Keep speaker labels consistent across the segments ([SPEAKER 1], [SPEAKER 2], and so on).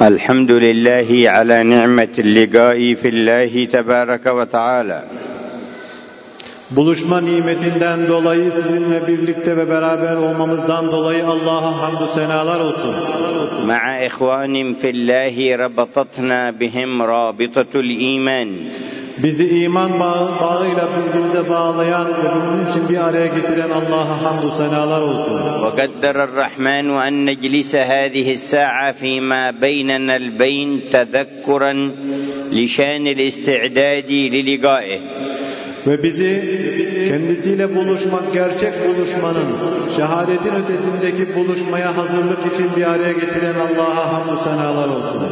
[SPEAKER 1] الحمد لله على نعمة اللقاء في الله تبارك وتعالى.
[SPEAKER 2] Buluşma nimetinden dolayı sizinle birlikte ve beraber olmamızdan dolayı Allah'a hamdü senalar olsun.
[SPEAKER 1] مع إخوان في الله ربطتنا بهم رابطة الإيمان.
[SPEAKER 2] Bizi iman bağıyla birbirimize bağlayan ve bunun için bir araya getiren Allah'a hamdü senalar olsun.
[SPEAKER 1] وقدر الرحمن أن نجلس هذه الساعة فيما بيننا البين تذكرا لشان الاستعداد للقائه.
[SPEAKER 2] Ve bizi kendisiyle buluşmak, gerçek buluşmanın, şehadetin ötesindeki buluşmaya hazırlık için bir araya getiren Allah'a hamdü senalar olsun.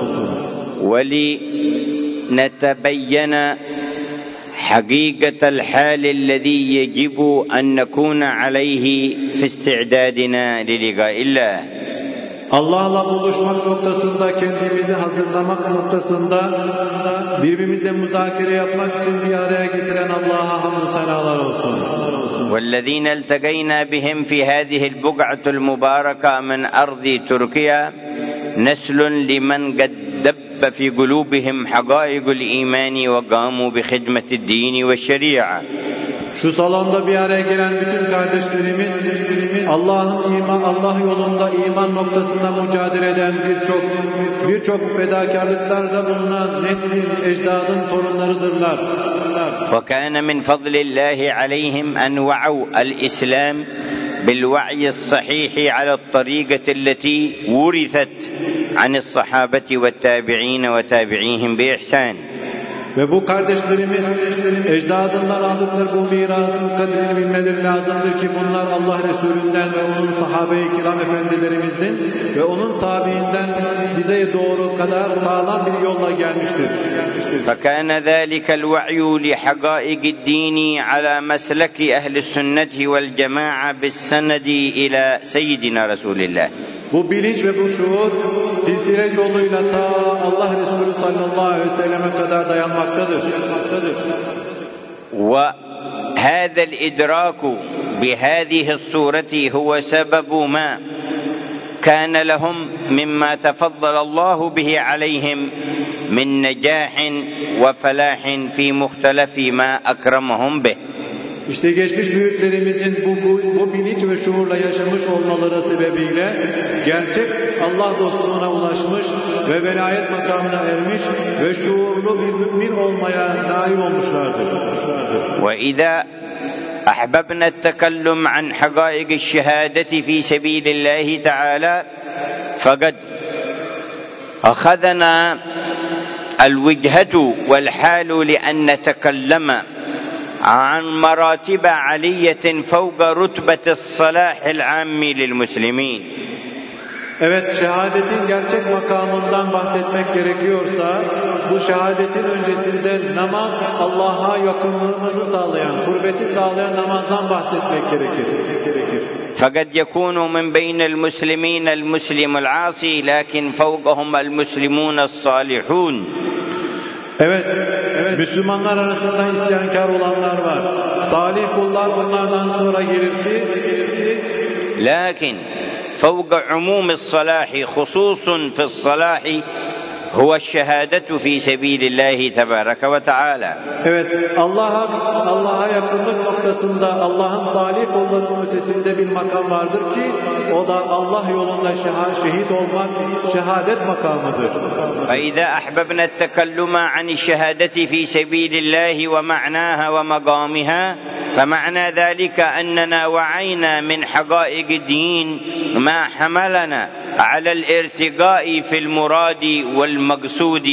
[SPEAKER 1] ولنتبين حقيقة الحال الذي يجب أن نكون عليه في استعدادنا للقاء الله.
[SPEAKER 2] Allah'la buluşmak noktasında, kendimizi hazırlamak noktasında, birbirimize müzakere yapmak için bir araya getiren Allah'a hamdü senalar olsun.
[SPEAKER 1] والذين التقينا بهم في هذه البقعة المباركة من أرض تركيا نسل لمن قد دب في قلوبهم حقائق الإيمان وقاموا بخدمة الدين والشريعة.
[SPEAKER 2] Şu salonda bir araya gelen bütün kardeşlerimiz Allah yolunda iman noktasında mücadele eden birçok fedakarlıklarda bulunan neslin, ecdadın torunlarıdırlar.
[SPEAKER 1] وكان من فضل الله عليهم أن وعوا الإسلام بالوعي الصحيح على الطريقة التي ورثت عن الصحابة والتابعين وتابعيهم بإحسان.
[SPEAKER 2] Ve bu kardeşlerimiz ecdadından aldıkları bu mirasın kadrini bilmeleri lazımdır ki bunlar Allah Resulü'nden ve onun sahabe-i kiram efendilerimizin ve onun tabiinden bize doğru kadar sağlam bir yolla gelmiştir.
[SPEAKER 1] فكان ذلك الوعي لحقائق الدين على مسلك أهل السنة والجماعة بالسند إلى سيدنا رسول الله.
[SPEAKER 2] Bu bilinç ve bu şuur silsile yoluyla ta Allah Resulü sallallahu aleyhi ve selleme kadar dayanmaktadır.
[SPEAKER 1] وهذا الإدراك بهذه الصورة هو سبب ما كان لهم مما تفضل الله به عليهم من نجاح وفلاح في مختلف ما أكرمهم به.
[SPEAKER 2] İşte geçmiş büyüklerimizin bu bilinç ve şuurla yaşamış olmaları sebebiyle gerçek Allah dostluğuna ulaşmış ve velayet makamına ermiş ve şuurlu bir mümin olmaya nail olmuşlardır.
[SPEAKER 1] وإذا أحببنا التكلم عن حقائق الشهادة في سبيل الله تعالى فقد أخذنا الوجهة والحال لأن نتكلم عن مراتب عالية فوق رتبة الصلاح العام للمسلمين.
[SPEAKER 2] Evet, şehadetin gerçek makamından bahsetmek gerekiyorsa bu şehadetin öncesinde namaz, Allah'a yakınlığımızı sağlayan, kurbeti sağlayan namazdan bahsetmek gerekir.
[SPEAKER 1] فقد يكون من بين المسلمين المسلم العاصي لكن فوقهم المسلمون الصالحون.
[SPEAKER 2] Evet, Müslümanlar arasında isyankar olanlar var. Salih kullar bunlardan sonra gelir ki
[SPEAKER 1] لكن فوق عموم الصلاح خصوص في الصلاح هو الشهادة في سبيل الله تبارك وتعالى.
[SPEAKER 2] Evet, Allah'a yakınlık noktasında Allah'ın salih kullarının ötesinde bir makam vardır ki o da Allah yolunda şehit olmak, şehadet makamıdır.
[SPEAKER 1] فإذا أحببنا التكلم عن الشهادة في سبيل الله ومعناها ومقامها فمعنى ذلك أننا وعينا من حقائق الدين ما حملنا على الارتقاء في المراد والمقصود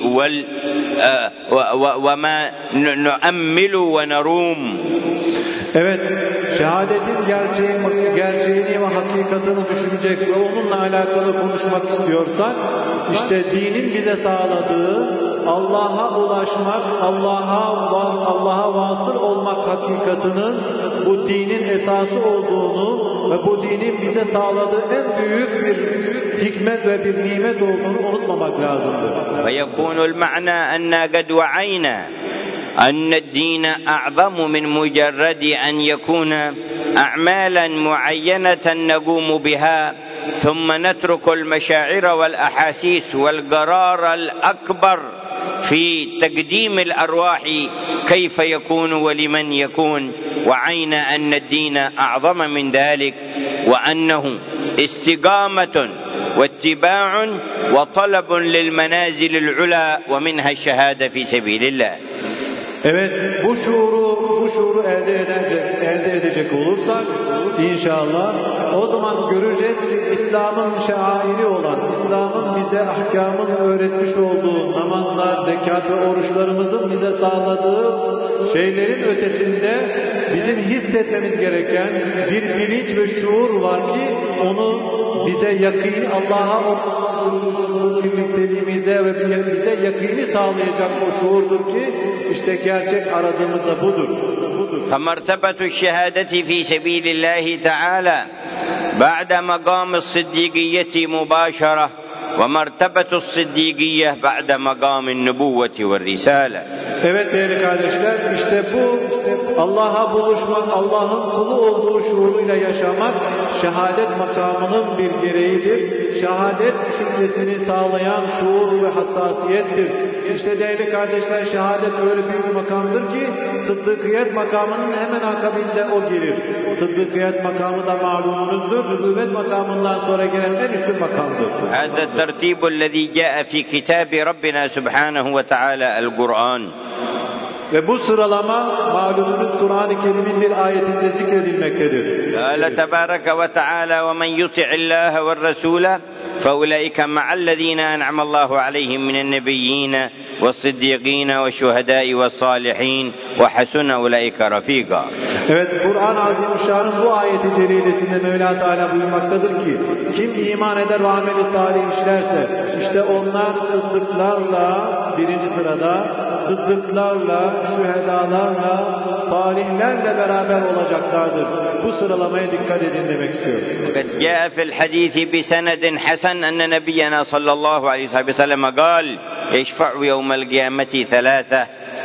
[SPEAKER 1] وما نؤمل ونروم.
[SPEAKER 2] Evet, şehadetin gerçeğini ve hakikatini düşünecek ve onunla alakalı konuşmak istiyorsak, işte dinin bize sağladığı Allah'a ulaşmak, Allah'a vasıl olmak hakikatinin bu dinin esası olduğunu ve bu dinin bize sağladığı en büyük bir hikmet ve bir nimet olduğunu unutmamak lazımdır.
[SPEAKER 1] فيكون المعنى أننا قد وعينا أن الدين أعظم من مجرد أن يكون أعمالا معينة نقوم بها ثم نترك المشاعر والأحاسيس والقرار الأكبر في تقديم الأرواح كيف يكون ولمن يكون، وعينا أن الدين أعظم من ذلك، وأنه استقامة واتباع وطلب للمنازل العلى ومنها الشهادة في سبيل الله.
[SPEAKER 2] Evet, bu şuuru elde edecek olursak inşallah o zaman göreceğiz ki İslam'ın şairi olan, İslam'ın bize ahkamını öğretmiş olduğu namazlar, zekat ve oruçlarımızın bize sağladığı şeylerin ötesinde bizim hissetmemiz gereken bir bilinç ve şuur var ki onu bize yakîn, Allah'a birlikteliğimize ve bize yakîni sağlayacak o şuurdur ki işte gerçek aradığımız da budur.
[SPEAKER 1] فمرتبة الشهادة في سبيل الله تعالى بعد مقام الصديقية مباشرة، ومرتبة الصديقية بعد مقام النبوة والرسالة.
[SPEAKER 2] Evet değerli kardeşler, işte bu Allah'a buluşmak, Allah'ın kulu olduğu şuuruyla yaşamak şehadet makamının bir gereğidir. Şehadet düşüncesini sağlayan şuur ve hassasiyettir. İşte değerli kardeşler, şehadet öyle büyük bir makamdır ki sıddıkiyet makamının hemen akabinde o gelir. Sıddıkiyet makamı da malumunuzdur. Nübüvvet makamından sonra gelen en üstün makamdır.
[SPEAKER 1] هذا الترتيب الذي جاء في كتاب ربنا سبحانه وتعالى القرآن.
[SPEAKER 2] Ve bu sıralama malumunuz Kur'an-ı Kerim'in bir ayetinde zikredilmektedir.
[SPEAKER 1] قال تبارك وتعالى ومن يطع الله والرسول فأولئك مع الذين أنعم الله عليهم من النبيين والصديقين والشهداء والصالحين وحسن أولئك رفيقا.
[SPEAKER 2] Evet, Kur'an-ı Azimüşşan'ın bu ayeti celilesinde Mevla Teala buyurmaktadır ki kim iman eder ve ameli salih işlerse işte onlar sıddıklarla birinci sırada, sıddıklarla, şühedalarla, salihlerle beraber olacaklardır. Bu sıralamaya dikkat edin demek istiyor.
[SPEAKER 1] قد جاء في الحديث بسند حسن أن نبينا صلى الله عليه وسلم قال يشفع يوم القيامة ثلاثة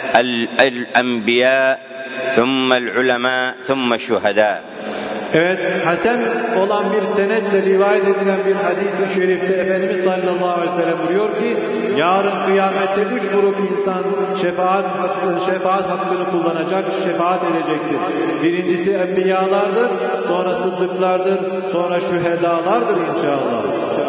[SPEAKER 1] الأنبياء ثم العلماء ثم الشهداء.
[SPEAKER 2] Evet, hasen olan bir senetle rivayet edilen bir hadis-i şerifte Efendimiz sallallahu aleyhi ve sellem buyuruyor ki yarın kıyamette 3 grup insan şefaat hakkını kullanacak, şefaat edecektir. Birincisi enbiyalardır, sonra sıddıklardır, sonra şühedalardır inşallah.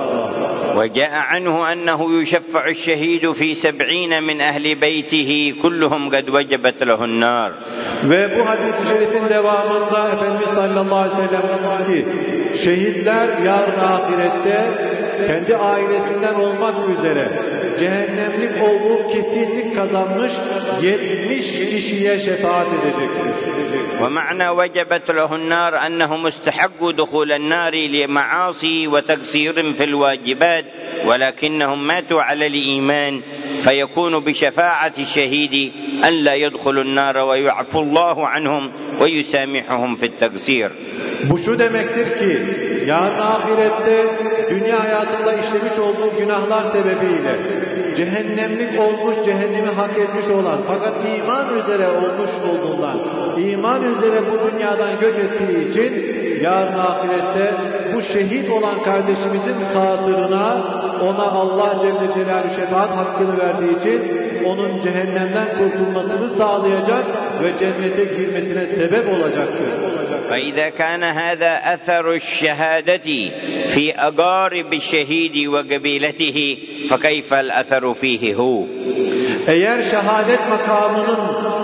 [SPEAKER 1] وجاء عنه أنه يشفع الشهيد في 70 من أهل بيته كلهم قد وجبت له النار.
[SPEAKER 2] Ve bu hadis-i şerifin devamında Efendimiz sallallahu aleyhi ve sellem buyuruyor ki şehitler yarın ahirette kendi ailesinden olmak üzere cehennemlik olduğu kesinlik kazanmış 70 kişiye şefaat edecektir.
[SPEAKER 1] ومعنى وجبت له النار أنهم استحقوا دخول النار لمعاصي وتقصير في الواجبات ولكنهم ماتوا على الإيمان فيكون بشفاعة الشهيد أن لا يدخلوا النار ويعفو الله عنهم ويسامحهم في التقصير.
[SPEAKER 2] Bu şu demektir ki yarın ahirette dünya hayatında işlemiş olduğu günahlar sebebiyle cehennemlik olmuş, cehennemi hak etmiş olan fakat iman üzere olmuş olduğundan, iman üzere bu dünyadan göç ettiği için yarın ahirette bu şehit olan kardeşimizin hatırına ona Allah Celle Celaluhu şefaat hakkını verdiği için onun cehennemden kurtulmasını sağlayacak ve cennete girmesine sebep olacaktır.
[SPEAKER 1] فإذا كان هذا أثر الشهادة في أقارب الشهيد وقبيلته فكيف الأثر فيه هو؟
[SPEAKER 2] Eğer şehadet makamının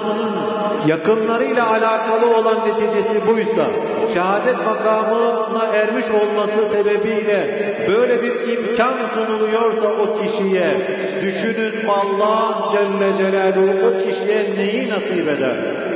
[SPEAKER 2] yakınlarıyla alakalı olan neticesi buysa, şehadet makamına ermiş olması sebebiyle böyle bir imkan sunuluyorsa o kişiye, düşünün Allah Celle Celaluhu o kişiye neyi nasip eder?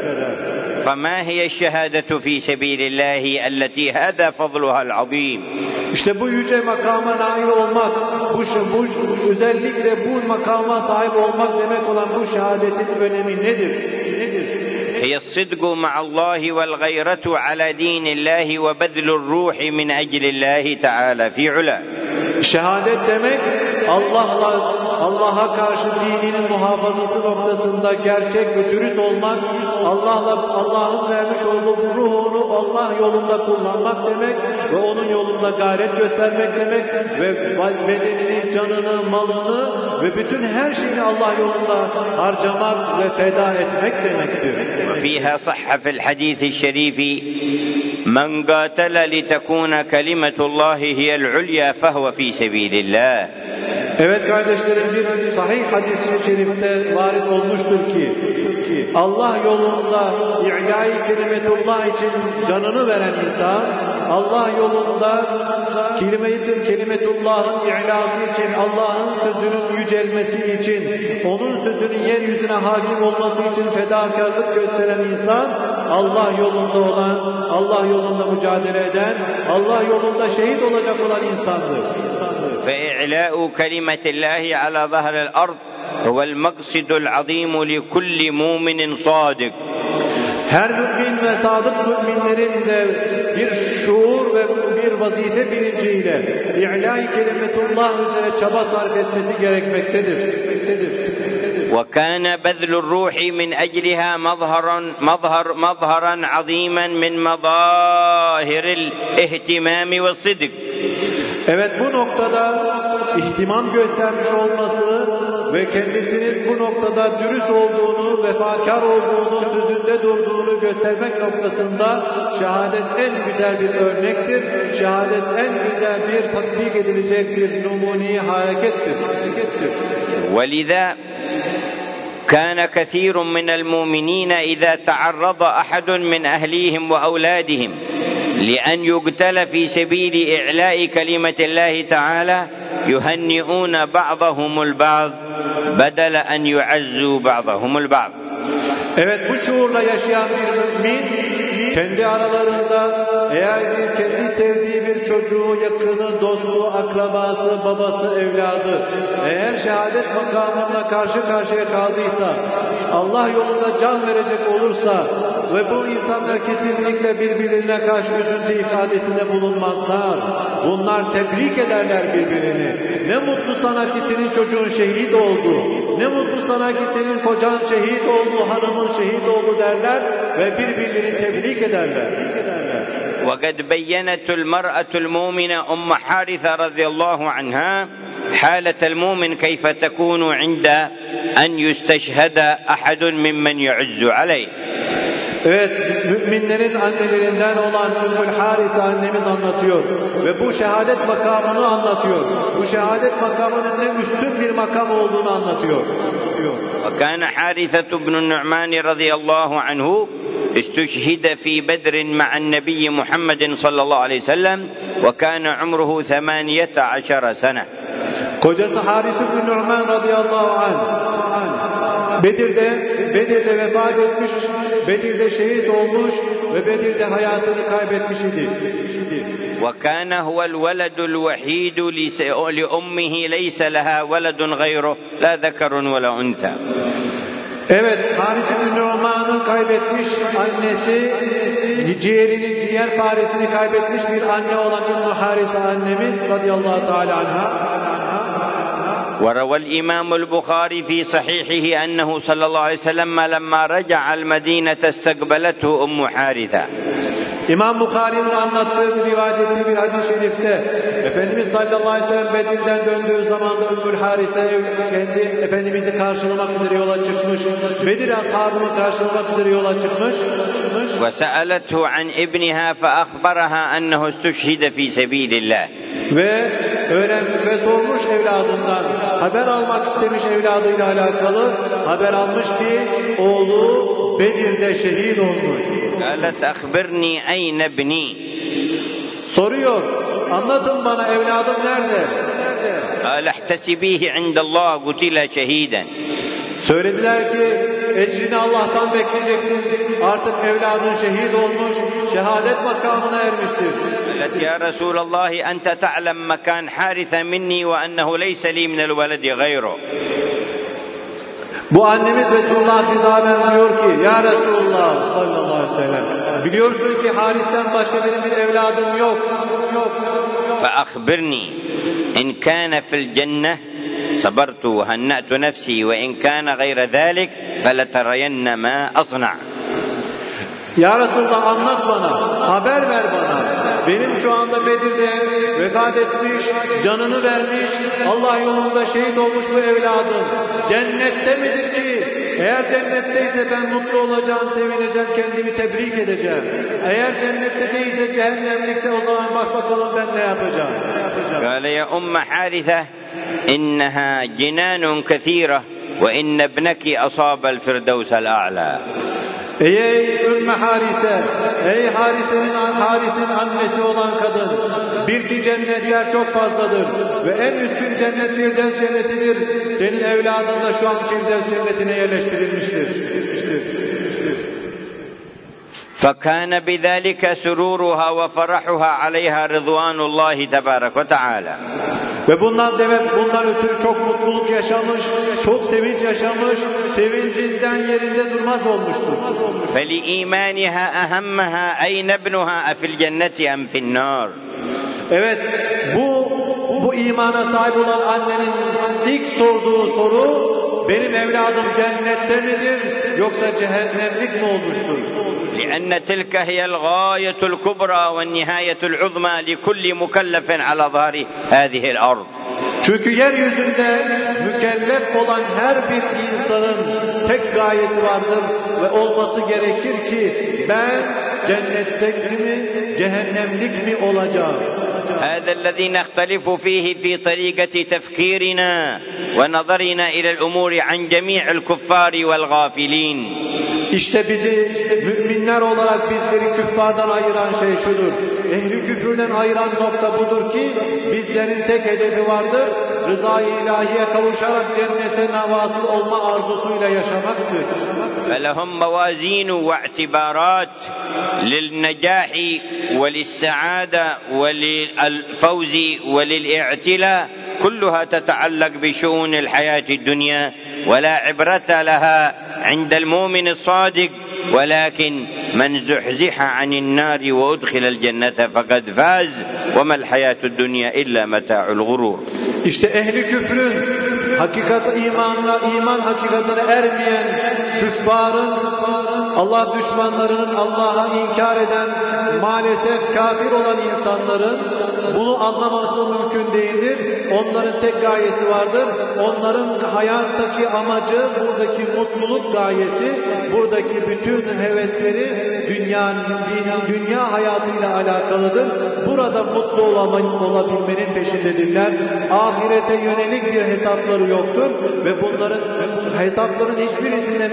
[SPEAKER 1] فما هي الشهادة في سبيل الله التي هذا فضلها العظيم؟
[SPEAKER 2] İşte bu yüce makama nail olmak, bu özellikle bu makama sahip olmak demek olan bu şehadetin önemi nedir?
[SPEAKER 1] هي الصدق مع الله والغيرة على دين الله وبذل الروح من أجل الله تعالى في علا.
[SPEAKER 2] Şehadet demek Allah'a karşı dininin muhafazası noktasında gerçek ve dürüst olmak, Allah'ın vermiş olduğu bu ruhunu Allah yolunda kullanmak demek ve onun yolunda gayret göstermek demek ve bedenini, canını, malını ve bütün her şeyini Allah yolunda harcamak ve feda etmek demektir.
[SPEAKER 1] وفيها صح في الحديث الشريف من قاتل لتكون كلمة الله هي العليا فهو في سبيل الله.
[SPEAKER 2] Evet kardeşlerim, bir sahih hadis-i şerifte varit olmuştur ki Allah yolunda i'lâ-i kelimetullah için canını veren insan, Allah yolunda kelimetullah'ın i'lası için, Allah'ın sözünün yücelmesi için, onun sözünün yeryüzüne hakim olması için fedakarlık gösteren insan, Allah yolunda olan, Allah yolunda mücadele eden, Allah yolunda şehit olacak olan insandır.
[SPEAKER 1] فإعلاء كلمة الله على ظهر الأرض هو المقصد العظيم لكل مؤمن صادق.
[SPEAKER 2] Her mümin ve sadık müminlerin de bir şuur ve bir vazife bilinciyle i'lâ-i kelimetullah üzere çaba sarf etmesi gerekmektedir.
[SPEAKER 1] وكان بذل الروح من أجلها مظهرا عظيما من مظاهر الاهتمام والصدق.
[SPEAKER 2] Evet, bu noktada ihtimam göstermiş olması ve kendisinin bu noktada dürüst olduğunu, vefakar olduğunu, sözünde durduğunu göstermek noktasında şehadet en güzel bir örnektir. Şehadet en güzel bir tatbik edilecek bir numuni harekettir.
[SPEAKER 1] وَلِذَا كان كثير من المؤمنين إذا تعرض أحد من أهليهم وأولادهم لأن يقتل في سبيل إعلاء كلمة الله تعالى يهنئون بعضهم البعض بدل أن يعزوا بعضهم البعض.
[SPEAKER 2] Evet, bu şuurla yaşayan bir mümin kendi aralarında eğer kendi sevdiği bir çocuğu, yakını, dostu, akrabası, babası, evladı eğer şehadet makamına karşı karşıya kaldıysa, Allah yolunda can verecek olursa ve bu insanlar kesinlikle birbirine karşı üzüntü ifadesinde bulunmazlar. Bunlar tebrik ederler birbirini. Ne mutlu sana ki senin çocuğun şehit oldu. Ne mutlu sana ki senin kocan şehit oldu, hanımın şehit oldu derler ve birbirlerini tebrik ederler.
[SPEAKER 1] وقد بينت المرأة المؤمنة أم حارثة رضي الله عنها حالة المؤمن كيف تكون عند أن يستشهد أحد ممن يعز عليه.
[SPEAKER 2] Evet, müminlerin annelerinden olan Ümmül Harise annemiz anlatıyor ve bu şehadet makamını anlatıyor. Bu şehadet makamının ne üstün bir makam olduğunu anlatıyor.
[SPEAKER 1] وكان حارثة بن النعمان رضي الله عنه استشهد في بدر مع النبي محمد صلى الله عليه وسلم وكان عمره 18 سنة.
[SPEAKER 2] Kocası Haris bin Nu'man radıyallahu anh Bedir'de vefat etmiş, Bedir'de şehit olmuş ve Bedir'de hayatını kaybetmiş idi.
[SPEAKER 1] وكان هو الولد الوحيد لأمه ليس لها ولد غيره لا ذكر ولا أنثى.
[SPEAKER 2] Evet, Haris bin Nu'man'ın kaybetmiş annesi, ciğerinin diğer faresini kaybetmiş bir anne olan Ümmü Harise annemiz radıyallahu teala anha.
[SPEAKER 1] وروى الإمام البخاري في صحيحه أنه صلى الله عليه وسلم لما رجع المدينة استقبلته أم حارثة.
[SPEAKER 2] İmam Bukhari'nin anlattığı bir rivayet ettiği bir hadis-i şerifte Efendimiz sallallahu aleyhi ve sellem Bedir'den döndüğü zaman da Ümmül Harise kendi Efendimiz'i karşılamak üzere yola çıkmış. Bedir ashabını karşılamak üzere yola çıkmış.
[SPEAKER 1] وسألته عن ابنها فأخبرها أنه استشهد في سبيل الله.
[SPEAKER 2] Ve sormuş evladından, haber almak istemiş evladıyla alakalı, haber almış ki oğlu Bedir'de şehit olmuş.
[SPEAKER 1] قالت أخبرني أين ابني.
[SPEAKER 2] Soruyor, anlatın bana evladım nerede?
[SPEAKER 1] قال احتسبيه عند الله قتل شهيدا.
[SPEAKER 2] Söylediler ki ecrini Allah'tan bekleyeceksin. Artık evladın şehit olmuş, şehadet makamına ermiştir.
[SPEAKER 1] قالت يا رسول الله أنت تعلم مكان حارثة مني وأنه ليس لي من الولد غيره.
[SPEAKER 2] Bu annemiz Resulullah bize haber veriyor ki ya Resulullah sallallahu aleyhi ve sellem biliyorsun ki Haris'ten başka benim bir evladım yok.
[SPEAKER 1] فأخبرني إن كان في الجنة صبرت وهنأت نفسي وإن كان غير ذلك فلترين ما أصنع.
[SPEAKER 2] Ya Resulullah, anlat bana, haber ver bana. Benim şu anda Bedir'de vefat etmiş, canını vermiş, Allah yolunda şehit olmuş bu evladım cennette midir ki? Eğer cennetteyse ben mutlu olacağım, sevineceğim, kendimi tebrik edeceğim. Eğer cennette değilse, cehennemlikte, o zaman bak bakalım ben ne yapacağım.
[SPEAKER 1] قال يا أم حارثة إنها جنان كثيرة وإن ابنك أصاب الفردوس الأعلى.
[SPEAKER 2] Ey Ümmü Harise, ey Haris'in annesi olan kadın, bil ki cennetler çok fazladır ve en üstün cennet Firdevs cennetidir. Senin evladın da şu an Firdevs cennetine yerleştirilmiştir.
[SPEAKER 1] فكان بذلك سرورها وفرحها عليها رضوان الله تبارك وتعالى.
[SPEAKER 2] Ve bundan ötürü çok mutluluk yaşamış, çok sevinç yaşamış, sevincinden yerinde durmaz olmuştur.
[SPEAKER 1] فلإيمانها أهمها أين ابنها أفي الجنة أم في النار.
[SPEAKER 2] Evet, bu imana sahip olan annenin ilk sorduğu soru, benim evladım cennette midir yoksa cehennemlik mi olmuştur?
[SPEAKER 1] لأن تلك هي الغاية الكبرى والنهاية العظمى لكل مكلف على ظهر هذه الأرض.
[SPEAKER 2] Çünkü yeryüzünde mükellef olan her bir insanın tek gayesi vardır ve olması gerekir ki ben cennetlik mi, cehennemlik mi olacağım?
[SPEAKER 1] هذا الذي نختلف فيه في طريقة تفكيرنا ونظرنا إلى الأمور عن جميع الكفار والغافلين.
[SPEAKER 2] İşte bizi müminler olarak bizleri küffardan ayıran şey şudur. Ehli küfürden ayıran nokta budur ki bizlerin tek hedefi vardır. Rızayı ilahiye kavuşarak cennete navasıl olma arzusuyla yaşamaktır.
[SPEAKER 1] فلهم موازين واعتبارات للنجاح وللسعادة وللفوز وللاعتلاء كلها تتعلق بشؤون الحياة الدنيا ولا عبرة لها عند المؤمن الصادق ولكن من زحزح عن النار وأدخل الجنة فقد فاز وما الحياة الدنيا إلا متاع الغرور.
[SPEAKER 2] İşte ehli küfrün iman hakikatine ermeyen küffarın, Allah düşmanlarının, Allah'a inkar eden, maalesef kafir olan insanların bunu anlaması mümkün değildir. Onların tek gayesi vardır. Onların hayattaki amacı, buradaki mutluluk gayesi, buradaki bütün hevesleri dünya hayatıyla alakalıdır. Burada mutlu olabilmenin peşindedirler. Ahirete yönelik bir hesapları yoktur ve bunların hesapların hiçbirisinde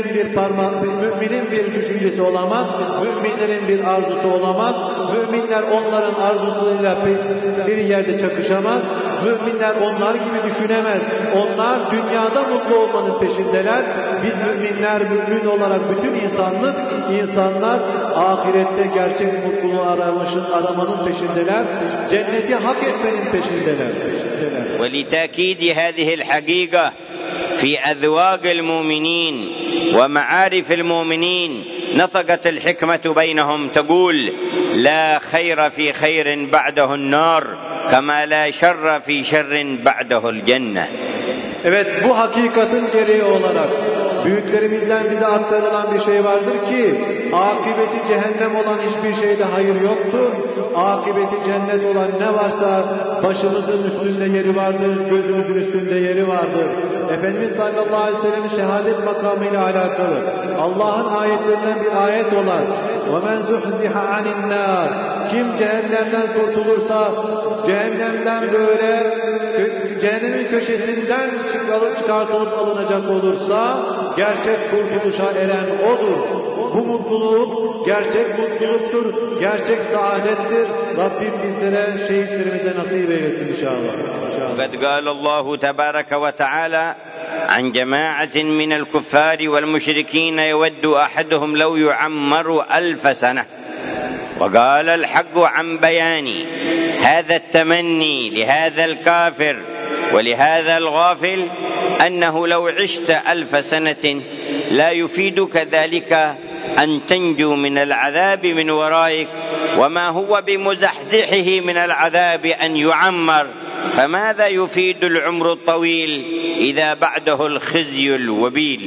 [SPEAKER 2] müminin bir düşüncesi olamaz. Müminlerin bir arzusu olamaz. Müminler onların arzusuyla bir yerde çakışamaz. Müminler onlar gibi düşünemez. Onlar dünyada mutlu olmanın peşindeler. Biz müminler, mümin olarak bütün insanlar ahirette gerçek mutluluğu aramanın peşindeler. Cenneti hak etmenin peşindeler.
[SPEAKER 1] ولتأكيد هذه الحقيقة في أذواق المؤمنين ومعارف المؤمنين نطقت الحكمة بينهم تقول لا خير في خير بعده النار كما لا شر في شر بعده الجنة.
[SPEAKER 2] Evet, bu hakikatin gereği olarak büyüklerimizden bize aktarılan bir şey vardır ki akıbeti cehennem olan hiçbir şeyde hayır yoktur. Akıbeti cennet olan ne varsa başımızın üstünde yeri vardır, gözümüzün üstünde yeri vardır. Efendimiz sallallahu aleyhi ve sellem'in şehadet makamıyla alakalı Allah'ın ayetlerinden bir ayet olan وَمَنْ زُحْزِحَ عَنِ النَّارِ Kim cehennemden kurtulursa, cehennemden böyle cehennemin köşesinden çıkartılıp alınacak olursa gerçek kurtuluşa eren odur. Bu mutluluk gerçek mutluluktur, gerçek saadettir. Rabbim bizlere, şehitlerimize nasip eylesin inşallah.
[SPEAKER 1] وقد قال الله تبارك وتعالى عن جماعة من الكفار والمشركين يود أحدهم لو يعمر 1000 سنة وقال الحق عن بيان هذا التمني لهذا الكافر ولهذا الغافل أنه لو عشت 1000 سنة لا يفيدك ذلك أن تنجو من العذاب من ورائك وما هو بمزحزحه من العذاب أن يعمر فماذا يفيد العمر الطويل إذا بعده الخزي الوبيل.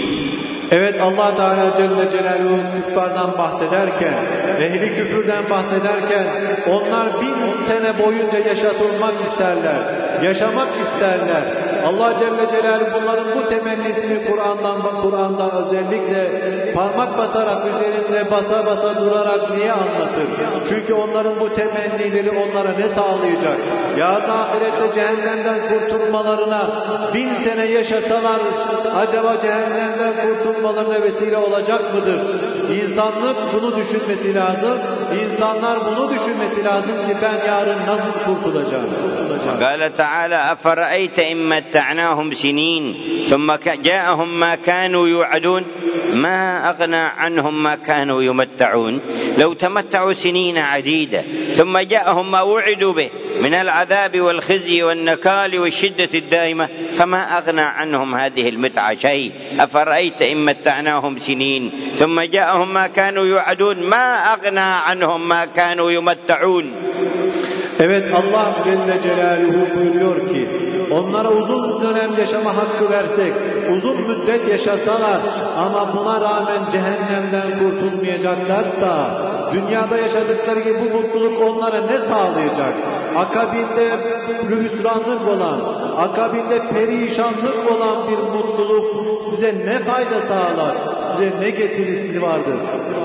[SPEAKER 2] Evet, Allah Teala Celle Celaluhu küffardan bahsederken, ehli küfürden bahsederken onlar 1000 sene boyunca yaşatılmak isterler, yaşamak isterler. Allah Celle Celaluhu bunların bu temennisini Kur'an'da özellikle parmak basarak üzerinde basa basa durarak niye anlatır? Çünkü onların bu temennileri onlara ne sağlayacak? Yarın ahirette cehennemden kurtulmalarına 1000 sene yaşasalar acaba cehennemden kurtulmalarına vesile olacak mıdır? İnsanlık bunu düşünmesi lazım. İnsanlar bunu düşünmesi lazım ki ben yarın nasıl kurtulacağım?
[SPEAKER 1] قال تعالى أفرأيت إن متعناهم سنين ثم جاءهم ما كانوا يوعدون ما أغنى عنهم ما كانوا يمتعون لو تمتعوا سنين عديدة ثم جاءهم ما وعدوا به من العذاب والخزي والنكال والشدة الدائمة فما أغنى عنهم هذه المتعة شيء أفرأيت إن متعناهم سنين ثم جاءهم ما كانوا يوعدون ما أغنى عنهم ما كانوا يمتعون.
[SPEAKER 2] Evet, Allah Celle Celaluhu buyuruyor ki onlara uzun dönem yaşama hakkı versek, uzun müddet yaşasalar ama buna rağmen cehennemden kurtulmayacaklarsa dünyada yaşadıkları gibi bu mutluluk onlara ne sağlayacak? Akabinde hüsranlık olan, akabinde perişanlık olan bir mutluluk size ne fayda sağlar? Size ne getirisi vardır?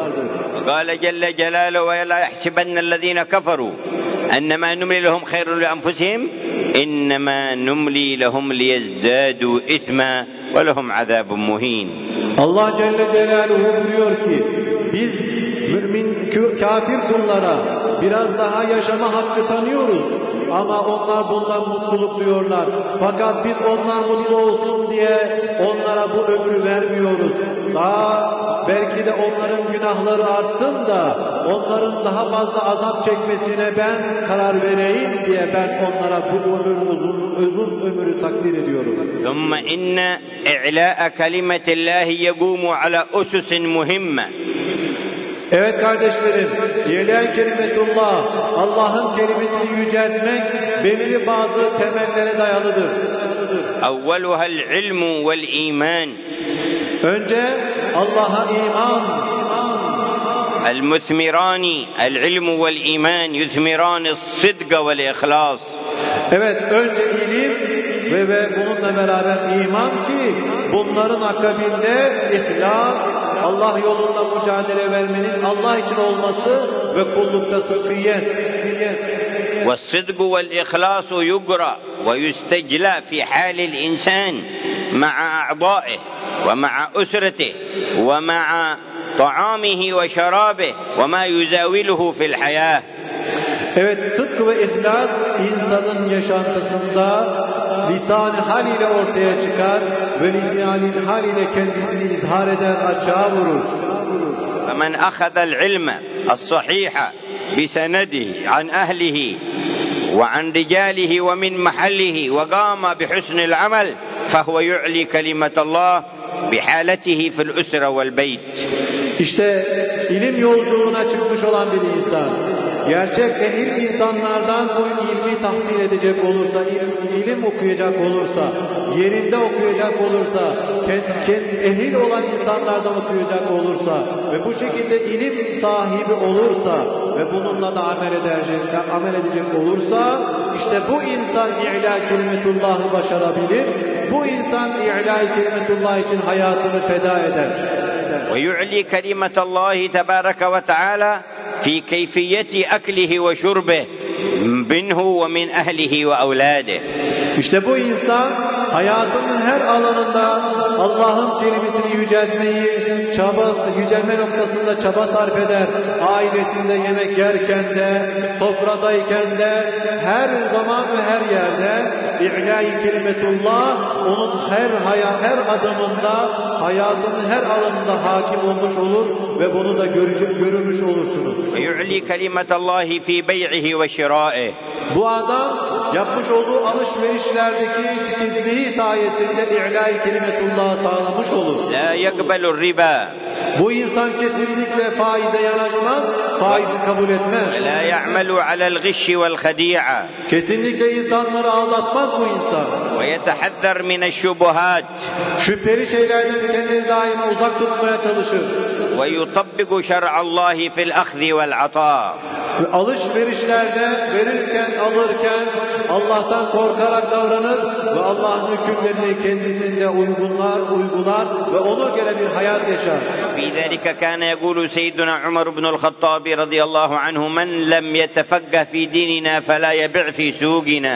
[SPEAKER 1] قال جل جلاله ولا يحسبن الذين كفروا أنما نملي لهم خير لأنفسهم إنما نملي لهم ليزدادوا إثما ولهم عذاب مهين.
[SPEAKER 2] Allah Celle Celaluhu buyuruyor ki biz mümin kafir kullara biraz daha yaşama hakkı tanıyoruz ama onlar bundan mutluluk duyuyorlar. Fakat biz onlar mutlu olsun diye onlara bu ömrü vermiyoruz. Daha belki de onların günahları artsın da onların daha fazla azap çekmesine ben karar vereyim diye ben onlara bu uzun ömrü takdir ediyorum.
[SPEAKER 1] ثم إن إعلاء كلمة الله يقوم على أسس مهمة.
[SPEAKER 2] Evet kardeşlerim, İ'lâ kelimetullah, Allah'ın kelimesini yüceltmek belirli bazı temellere dayalıdır.
[SPEAKER 1] أولها العلم والإيمان.
[SPEAKER 2] Önce Allah'a iman.
[SPEAKER 1] المثمران العلم والإيمان يثمران الصدق والإخلاص.
[SPEAKER 2] Evet, önce ilim ve bununla beraber iman ki bunların akabinde ihlas, Allah yolunda mücadele vermenin Allah için olması ve kullukta sıdkiyet.
[SPEAKER 1] والصدق والإخلاص يجرى ويستجلى في حال الإنسان مع أعضائه ومع أسرته ومع طعامه وشرابه وما يزاوله في الحياة.
[SPEAKER 2] Evet, sıdk ve ihlas insanın yaşantısında lisan-ı hal ile ortaya çıkar ve lisan-ı hal ile kendisini izhar eder, açığa vurur.
[SPEAKER 1] فمن أخذ العلم الصحيح بسنده عن أهله وعن رجاله ومن محله وقام بحسن العمل فهو يعلي كلمة الله بحالته في الأسرة والبيت.
[SPEAKER 2] İşte ilim yolculuğuna çıkmış olan bir insan, gerçek ehil insanlardan bu ilmi tahsil edecek olursa, ilim okuyacak olursa, yerinde okuyacak olursa, ehil olan insanlardan okuyacak olursa ve bu şekilde ilim sahibi olursa ve bununla da amel edecek olursa, işte bu insan İ'lâ kelimetullah'ı başarabilir. Bu insan İ'lâ kelimetullah için hayatını feda eder.
[SPEAKER 1] ويعلي كلمة الله تبارك وتعالى في كيفية أكله وشربه منه ومن أهله وأولاده.
[SPEAKER 2] İşte bu insan hayatının her alanında Allah'ın kelimesini yücelme noktasında çaba sarf eder. Ailesinde yemek yerken de, sofradayken de, her zaman ve her yerde İ'lâ-i kelimetullah onun her adımında, hayatının her alanında hakim olmuş olur ve bunu da görmüş olursunuz.
[SPEAKER 1] ويعلي كلمة الله في بيعه وشرائه.
[SPEAKER 2] Bu adam yapmış olduğu alışverişlerdeki titizliği sayesinde i'la-i kelimetullah'ı sağlamış olur.
[SPEAKER 1] لا يقبل الربا
[SPEAKER 2] Bu insan kesinlikle faize yanaşmaz, faizi kabul etmez.
[SPEAKER 1] ولا يعمل على الغش والخديعة
[SPEAKER 2] Kesinlikle insanları aldatmaz bu insan.
[SPEAKER 1] ويتحذر من الشبهات
[SPEAKER 2] Şüpheli şeylerden kendini daima uzak tutmaya çalışır.
[SPEAKER 1] ويطبق شرع الله في الأخذ والعطاء.
[SPEAKER 2] Ve alışverişlerde verirken, alırken Allah'tan korkarak davranır ve Allah'ın hükümlerini kendisinde uygular ve ona göre bir hayat yaşar.
[SPEAKER 1] في ذلك كان يقول سيدنا عمر بن الخطاب رضي الله عنه من لم يتفقه في ديننا فلا يبيع في سوقنا.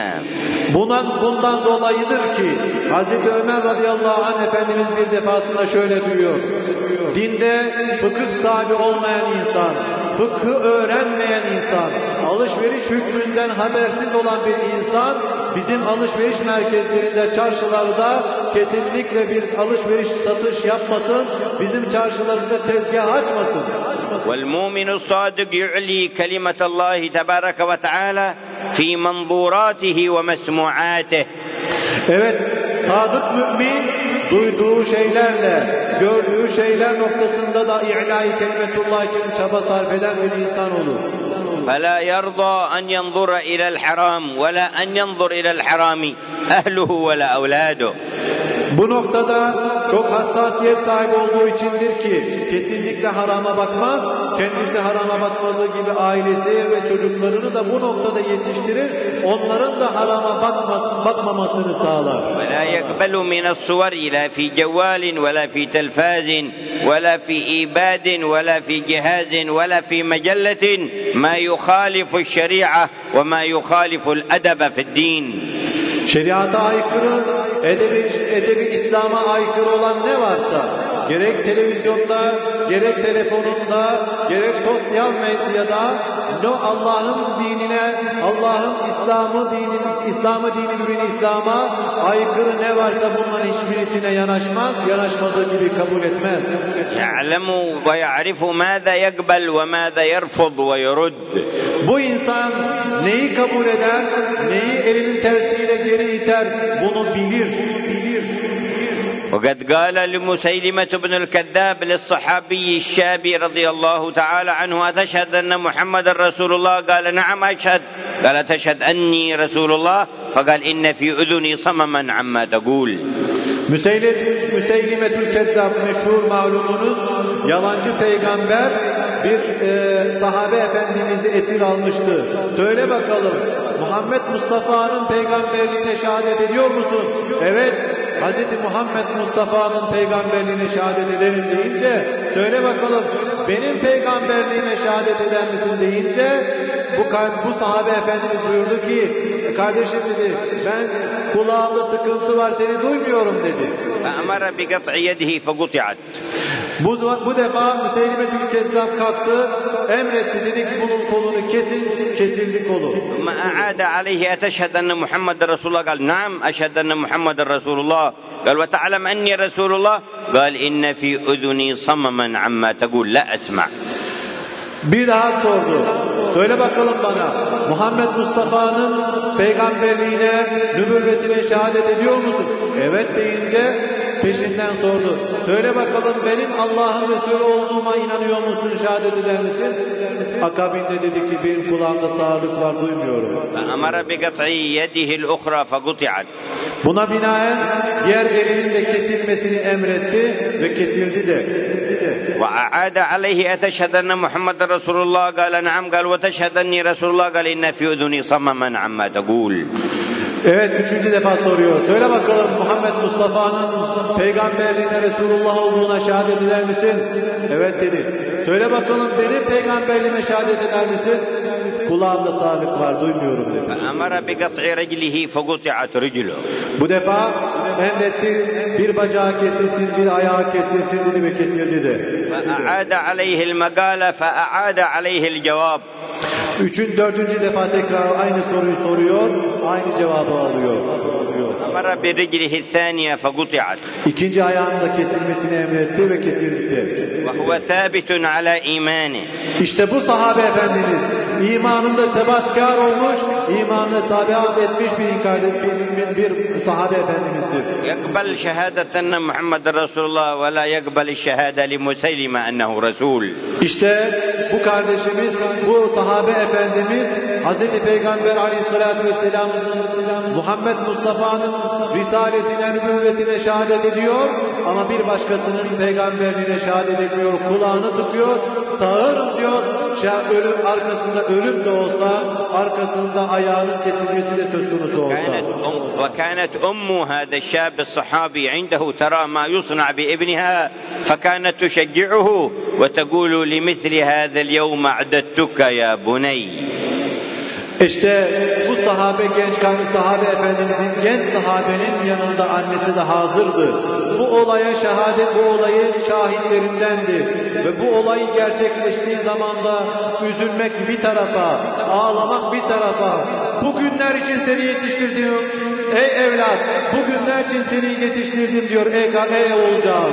[SPEAKER 2] Bundan dolayıdır ki Hazreti Ömer radıyallahu anh Efendimiz bir defasında şöyle diyor. Dinde fıkıh sahibi olmayan insan, fıkhı öğrenmeyen insan, alışveriş hükmünden habersiz olan bir insan bizim alışveriş merkezlerinde, çarşılarda kesinlikle bir alışveriş satış yapmasın, bizim çarşılarımızda tezgah açmasın.
[SPEAKER 1] والمؤمن الصادق يعلي كلمة الله تبارك وتعالى في منظوراته ومسموعاته.
[SPEAKER 2] Evet, sadık mümin duyduğu şeylerle, gördüğü şeyler noktasında da i'la-i kelimetullah için çaba sarf eden bir insan olur.
[SPEAKER 1] فلا يرضى أن ينظر إلى الحرام ولا أن ينظر إلى الحرام أهله ولا أولاده.
[SPEAKER 2] Bu noktada çok hassasiyet sahibi olduğu içindir ki kesinlikle harama bakmaz, kendisi harama bakmadığı gibi ailesi ve çocuklarını da bu noktada yetiştirir, onların da harama bakmamasını sağlar.
[SPEAKER 1] ولا يقبل من الصور لا في جوال ولا في تلفاز ولا في إيباد ولا في جهاز ولا في مجلة ما يخالف الشريعة وما يخالف الأدب في الدين.
[SPEAKER 2] Şeriata aykırı, edebi İslam'a aykırı olan ne varsa, gerek televizyonda, gerek telefonunda, gerek sosyal medyada, Allah'ın dinine, Allah'ın İslam'ı dini mübin İslam'a aykırı ne varsa bunların hiçbirisine yanaşmaz, yanaşmadığı gibi kabul etmez.
[SPEAKER 1] يعلم ويعرف ماذا يقبل وماذا يرفض ويرد.
[SPEAKER 2] Bu insan neyi kabul eder, neyi elinin tersiyle geri iter, bunu bilir.
[SPEAKER 1] وقد قال لمسيلمة بن الكذاب للصحابي الشابي رضي الله تعالى عنه أتشهد أن محمد رسول الله؟ قال نعم أشهد. قال تشهد أني رسول الله؟ فقال إن في أذني صمما عما تقول.
[SPEAKER 2] Müseylimetül Kezzab meşhur malumunuz, yalancı peygamber bir sahabe efendimizi esir almıştı. Söyle bakalım, Muhammed Mustafa'nın peygamberliğine şehadet ediyor musun? Evet, Hz. Muhammed Mustafa'nın peygamberliğine şehadet ederim deyince, söyle bakalım benim peygamberliğime şehadet eder misin deyince, bu sahabe efendimiz buyurdu ki, kardeşim dedi, ben kulağımda sıkıntı var seni duymuyorum dedi.
[SPEAKER 1] فأمر بقطع يده فقطعت.
[SPEAKER 2] Bu defa Müseylimetül Kezzab kalktı, emretti, dedi ki bunun kolunu kesildi kolu.
[SPEAKER 1] ثم أعاد عليه أتشهد أن محمد رسول الله؟ قال نعم أشهد أن محمد رسول الله. قال وتعلم أني رسول الله؟ قال إن في أذني صمما عما تقول لا أسمع.
[SPEAKER 2] Bir daha sordu. Söyle bakalım bana, Muhammed Mustafa'nın peygamberliğine, nübüvvetine şehadet ediyor musun? Evet deyince peşinden sordu. Söyle bakalım benim Allah'ın Resulü olduğuma inanıyor musun? Şehadet eder misin? Akabinde dedi ki benim kulağımda sağırlık var, duymuyorum.
[SPEAKER 1] فأمر بقطع يده الأخرى فقطعت.
[SPEAKER 2] Buna binaen diğer elinin de kesilmesini emretti ve kesildi de.
[SPEAKER 1] وأعاد عليه أتشهد أن محمد رسول الله؟ قال نعم. قال وتشهد أني رسول الله؟ قال إن في أذني صمما عما تقول.
[SPEAKER 2] Evet, üçüncü defa soruyor. Söyle bakalım Muhammed Mustafa'nın peygamberliğine, Resulullah olduğuna şehadet eder misin? Evet dedi. Söyle bakalım benim peygamberliğime şehadet eder misin? Kulağımda sağırlık var, duymuyorum dedi.
[SPEAKER 1] فأمر بقطع رجله فقطعت رجله.
[SPEAKER 2] Bu defa emretti, bir bacağı kesilsin, bir ayağı kesilsin dedi ve kesildi de.
[SPEAKER 1] فأعاد عليه المقالة فأعاد عليه الجواب.
[SPEAKER 2] Dördüncü defa tekrar aynı soruyu soruyor, aynı cevabı alıyor.
[SPEAKER 1] أمر برجله الثانية فقطعت.
[SPEAKER 2] İkinci ayağının da kesilmesini emretti ve kesildi de.
[SPEAKER 1] وهو ثابت على إيمانه.
[SPEAKER 2] İşte bu sahabe efendimiz İmanında sebatkar olmuş, imanına sabihat etmiş bir sahabe efendimizdir.
[SPEAKER 1] يقبل شهادة أن محمد رسول الله ولا يقبل الشهادة لمسيلمة أنه رسول.
[SPEAKER 2] İşte bu kardeşimiz, bu sahabe efendimiz Hazreti Peygamber Aleyhisselatü Vesselam'ın Muhammed Mustafa'nın risaletine, nübüvvetine şehadet ediyor ama bir başkasının peygamberliğine şehadet etmiyor, kulağını tıkıyor, sağırım diyor. Ölüm arkasında ölüm de olsa, arkasında ayağının kesilmesi de söz konusu olsa.
[SPEAKER 1] وكانت أم هذا الشاب الصحابي عنده ترى ما يصنع بابنها فكانت تشجعه وتقول لمثل هذا اليوم أعددتك يا بني.
[SPEAKER 2] İşte bu sahabe efendimizin, genç sahabenin yanında annesi de hazırdı. Bu olaya bu olayın şahitlerindendi. Ve bu olay gerçekleştiği zaman da üzülmek bir tarafa, ağlamak bir tarafa. Bugünler için seni yetiştirdim ey evlat, bugünler için seni yetiştirdim diyor ey oğulcağım.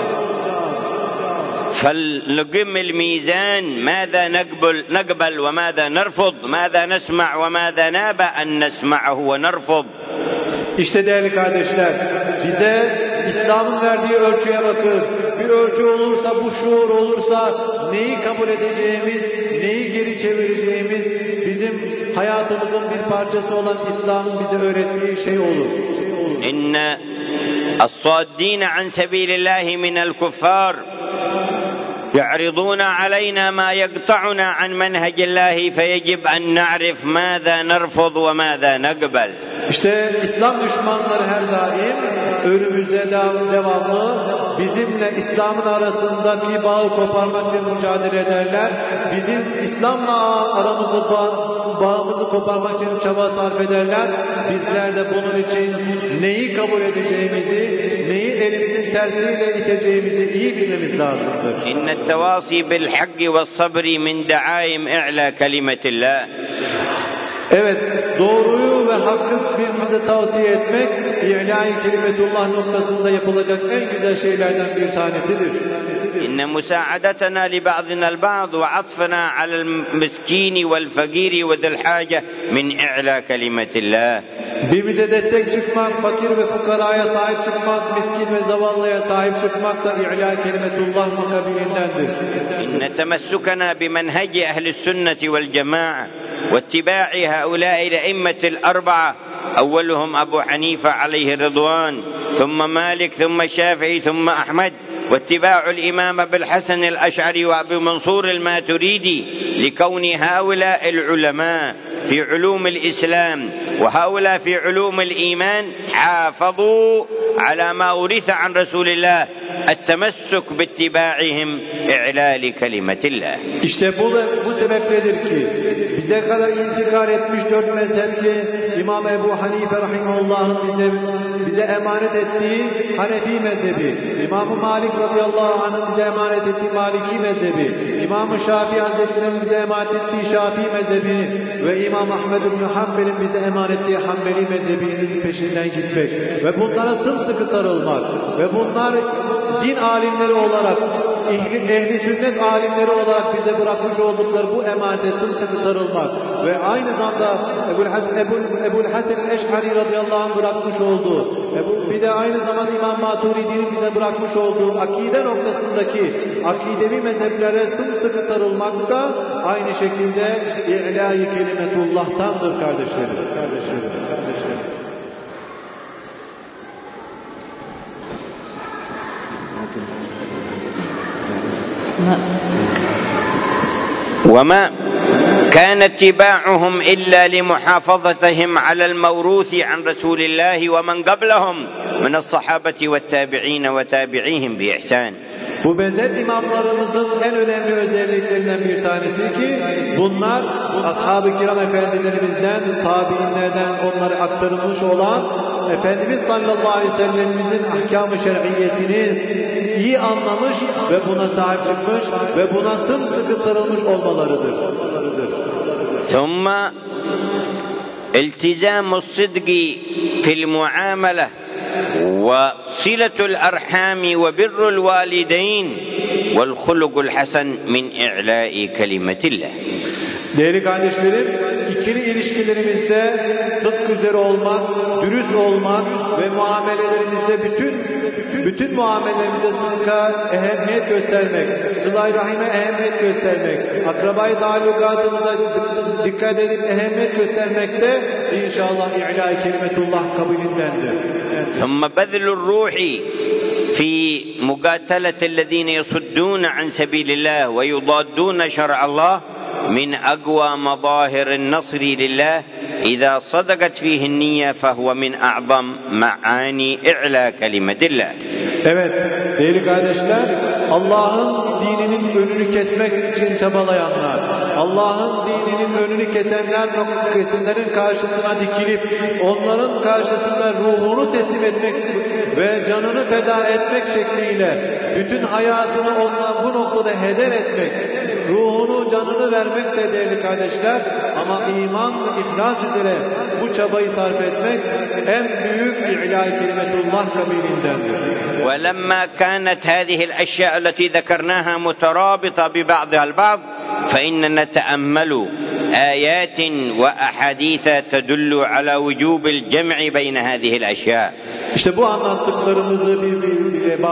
[SPEAKER 1] فلنقم الميزان ماذا نقبل وماذا نرفض ماذا نسمع وماذا نابى أن نسمعه ونرفض.
[SPEAKER 2] İşte değerli kardeşler, bize İslam'ın verdiği ölçüye bakın. Bir ölçü olursa, bu şuur olursa neyi kabul edeceğimiz, neyi geri çevireceğimiz bizim hayatımızın bir parçası olan İslam'ın bize öğrettiği şey olur.
[SPEAKER 1] İnne as-saddîne an sebîlillâhi minel kuffâr يعرضون علينا ما يقطعنا عن منهج الله فيجب أن نعرف ماذا نرفض وماذا نقبل.
[SPEAKER 2] İşte İslam düşmanları her daim önümüzde devamlı bizimle İslam'ın arasındaki bağı koparmak için mücadele ederler. Bizim İslam'la bağımızı koparmak için çaba sarf ederler. Bizler de bunun için neyi kabul edeceğimizi, neyi elimizin tersiyle iteceğimizi iyi bilmemiz lazımdır.
[SPEAKER 1] İnnet tevasi bil hakki ve sabri min da'aim i'la kelimetillah.
[SPEAKER 2] Evet, doğruyu ve hakkı birbirimize tavsiye etmek, i'la-i kelimetullah noktasında yapılacak en güzel şeylerden bir tanesidir.
[SPEAKER 1] İnne musa'adetena li ba'dina al-ba'd ve atfena alel miskini vel fakiri ve zil hace min i'la kelimetillah.
[SPEAKER 2] Birbirimize destek çıkmak, fakir ve fukaraya sahip çıkmak, miskin ve zavallıya sahip çıkmak da i'la kelimetullah makabilindendir.
[SPEAKER 1] İnne temessukena bimenheci ehli sünneti vel cema'a واتباع هؤلاء الأئمة الأربعة أولهم أبو حنيفة عليه الرضوان ثم مالك ثم الشافعي ثم أحمد واتباع الإمام أبي الحسن الأشعري وأبي منصور الماتريدي لكون هؤلاء العلماء في علوم الإسلام وهؤلاء في علوم الإيمان حافظوا على ما ورث عن رسول الله التمسك باتباعهم إعلال كلمة الله.
[SPEAKER 2] İşte bu sebepledir ki bize kadar intikal etmiş 4 mezhep ki İmam Ebu Hanife rahimehullah'ın bize emanet ettiği Hanefi mezhebi, İmam Malik radıyallahu anh'ın bize emanet ettiği Maliki mezhebi, İmam Şafii Hazretleri'nin bize emanet ettiği Şafii mezhebi ve İmam Ahmed ibn Hanbel'in bize emanet ettiği Hanbeli mezhebinin peşinden gitmek ve bunlara sımsıkı sarılmak ve bunlar din alimleri olarak, ehli sünnet alimleri olarak bize bırakmış oldukları bu emanete sımsıkı sarılmak ve aynı zamanda Ebu'l Hasan el-Eş'ari radıyallahu anh bırakmış olduğu, bir de aynı zamanda İmam Maturidi'nin bize bırakmış olduğu akide noktasındaki akidevi mezheplere sımsıkı sarılmak da aynı şekilde i'la-i kelimetullah'tandır kardeşlerim.
[SPEAKER 1] وما كان اتباعهم إلا لمحافظتهم على الموروث عن رسول الله ومن قبلهم من الصحابة والتابعين وتابعيهم بإحسان.
[SPEAKER 2] Bu mezhep imamlarımızın en önemli özelliklerinden bir tanesi ki bunlar ashab-ı kiram efendilerimizden, tabiinlerden onları aktarılmış olan Efendimiz sallallahu aleyhi ve sellemimizin ahkam-ı şer'iyyesini iyi anlamış ve buna sahip çıkmış ve buna sımsıkı sarılmış olmalarıdır.
[SPEAKER 1] ثم التزام الصدق في المعاملة وصلة الأرحام وبر الوالدين والخلق الحسن من إعلاء كلمة الله.
[SPEAKER 2] Değerli kardeşlerim, ikili ilişkilerimizde sıdk üzere olmak, dürüst olmak ve muamelelerimizde bütün muamelelerimize sıdka ehemmiyet göstermek, sıla-i rahime ehemmiyet göstermek, akrabayı talukatımıza dikkat edip ehemmiyet göstermek de inşallah i'la-i kelimetullah kabilindendir.
[SPEAKER 1] ثم بذل الروح في مقاتلة الذين يصدون عن سبيل الله ويضادون شرع الله من أقوى مظاهر النصر لله إذا صدقت فيه النية فهو من أعظم معاني إعلاء كلمة الله.
[SPEAKER 2] Evet değerli kardeşler, Allah'ın dininin önünü kesmek için çabalayanlar, Allah'ın dininin önünü kesenlerin karşısına dikilip onların karşısında ruhunu teslim etmek ve canını feda etmek şekliyle bütün hayatını ondan bu noktada heder etmek, ruhunu, canını vermek de değerli kardeşler, ama iman ve ihlas üzere bu çabayı sarf etmek en büyük i'la-i kelimetullah kabilindendir.
[SPEAKER 1] ولما كانت هذه الأشياء التي ذكرناها مترابطة ببعضها البعض فإننا نتأمل آيات وأحاديث تدل على وجوب الجمع بين هذه الأشياء.
[SPEAKER 2] İşte bu anlattıklarımızı birbirine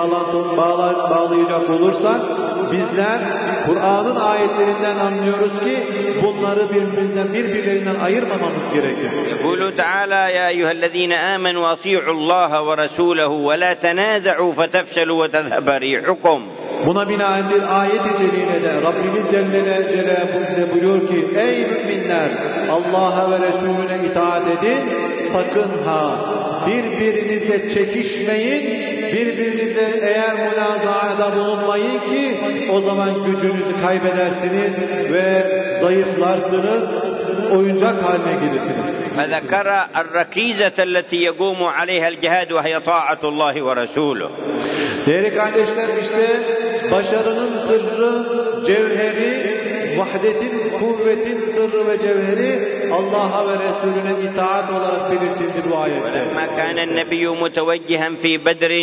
[SPEAKER 2] bağlayacak olursak bizler Kur'an'ın ayetlerinden anlıyoruz ki bunları birbirlerinden ayırmamamız gerekir.
[SPEAKER 1] يقول تعالى يا أيها الذين آمنوا أطيعوا الله ورسوله ولا تنازعوا فتفشلوا وتذهب ريحكم.
[SPEAKER 2] Buna binaen bir ayet-i celilede Rabbimiz Celle Celaluhu buyuruyor ki ey müminler Allah'a ve Resulüne itaat edin, sakın ha birbirinizle çekişmeyin, birbirinize eğer münazaada bulunmayın ki o zaman gücünüzü kaybedersiniz ve zayıflarsınız, oyuncak haline gelirsiniz.
[SPEAKER 1] فذكر الركيزة التي يقوم عليها الجهاد وهي طاعة الله ورسوله.
[SPEAKER 2] Değerli kardeşler, işte başarının sırrı, cevheri, vahdetin, kuvvetin sırrı ve cevheri Allah'a ve Resulüne itaat olarak belirtildi bu ayette.
[SPEAKER 1] ولما كان النبي متوجها في بدر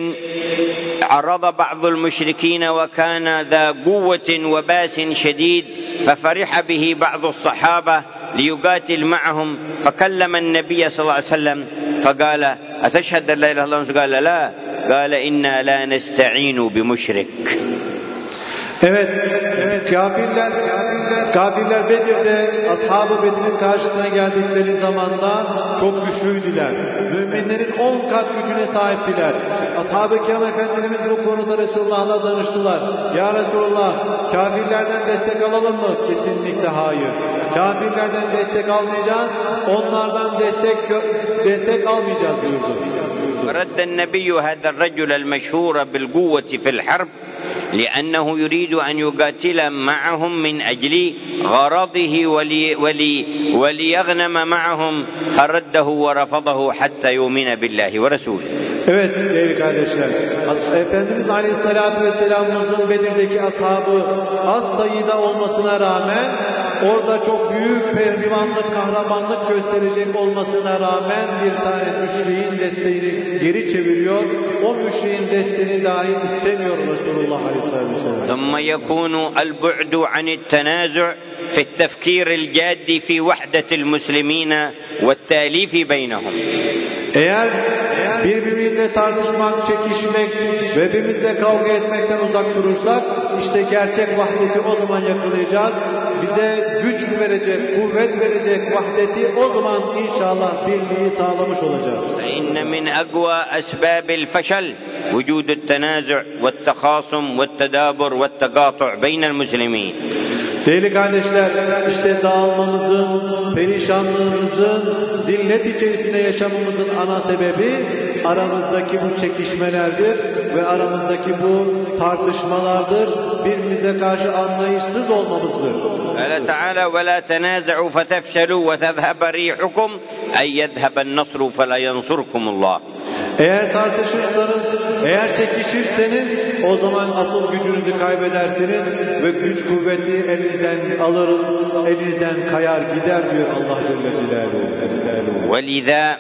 [SPEAKER 1] عرض بعض المشركين وكان ذا قوة وباس شديد ففرح به بعض الصحابة ليقاتل معهم فكلم النبي صلى الله عليه وسلم فقال أتشهد أن لا إله إلا الله؟ قال لا. قال إنا لا نستعين بمشرك.
[SPEAKER 2] Evet, kafirler Bedir'de, ashab-ı Bedir'in karşısına geldikleri zamanda çok güçlüydüler. Müminlerin 10 kat gücüne sahiptiler. Ashab-ı Kiram Efendimiz bu konuda Resulullah'la danıştılar. Ya Resulullah, kafirlerden destek alalım mı? Kesinlikle hayır. Kafirlerden destek almayacağız, onlardan destek almayacağız buyurdu.
[SPEAKER 1] ورد النبي هذا الرجل المشهور بالقوة في الحرب لأنه يريد أن يقاتل معهم من أجل غرضه وليغنم معهم فرده ورفضه حتى يؤمن بالله ورسوله.
[SPEAKER 2] Evet değerli kardeşler, Efendimiz Aleyhisselatü Vesselam'ımızın Bedir'deki ashabı az sayıda olmasına rağmen orada çok büyük pehlivanlık, kahramanlık gösterecek olmasına rağmen bir tane müşriğin desteğini geri çeviriyor. O müşriğin desteğini dahi istemiyor Resulullah Aleyhisselatü Vesselam.
[SPEAKER 1] ثم يكون البعد عن التنازع في التفكير الجاد في وحدة المسلمين والتأليف بينهم.
[SPEAKER 2] Eğer birbirimizle tartışmak, çekişmek ve birbirimizle kavga etmekten uzak durursak işte gerçek vahdeti o zaman yakalayacağız. Bize güç verecek, kuvvet verecek vahdeti o zaman inşallah birliği sağlamış olacağız.
[SPEAKER 1] فإن من أقوى أسباب الفشل وجود التنازع والتخاصم والتدابر والتقاطع بين المسلمين.
[SPEAKER 2] Değerli kardeşler, işte dağılmamızın, perişanlığımızın, zillet içerisinde yaşamımızın ana sebebi aramızdaki bu çekişmelerdir ve aramızdaki bu tartışmalardır. Birbirimize karşı anlayışsız olmamızdır.
[SPEAKER 1] قال تعالى ولا تنازعوا فتفشلوا وتذهب ريحكم أي يذهب النصر فلا ينصركم الله.
[SPEAKER 2] Eğer tartışırsanız, eğer çekişirseniz o zaman asıl gücünüzü kaybedersiniz ve güç kuvveti elinizden alır, elinizden kayar gider diyor Allah Celle Celaluhu.
[SPEAKER 1] ولذا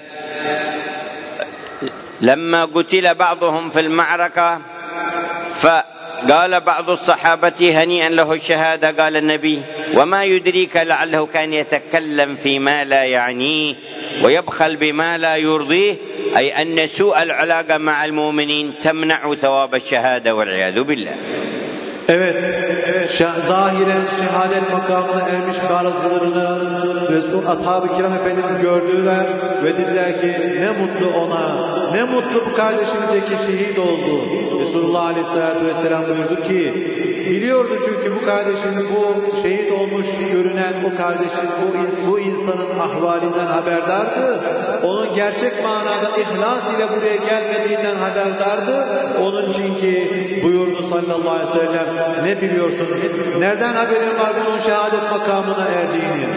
[SPEAKER 1] لما قتل بعضهم في المعركة فقال بعض الصحابة هنيئا له الشهادة قال النبي وما يدريك لعله كان يتكلم فيما لا يعنيه ويبخل بما لا يرضيه، أي أن سوء العلاقة مع المؤمنين تمنع ثواب الشهادة والعياذ بالله.
[SPEAKER 2] Evet, zahiren şehadet makamına ermiş bazılarını ve ashab-ı kiram efendimiz gördüler ve dediler ki ne mutlu ona, ne mutlu bu kardeşimizdeki şehit oldu. Resulullah Aleyhisselatü Vesselam buyurdu ki, biliyordu çünkü bu kardeşin, bu şehit olmuş görünen o kardeşin, bu insanın ahvalinden haberdardı. Onun gerçek manada ihlas ile buraya gelmediğinden haberdardı. Onun için ki buyurdu sallallahu aleyhi ve sellem, ne biliyorsun? Nereden haberin var bunun şehadet makamına erdiğini?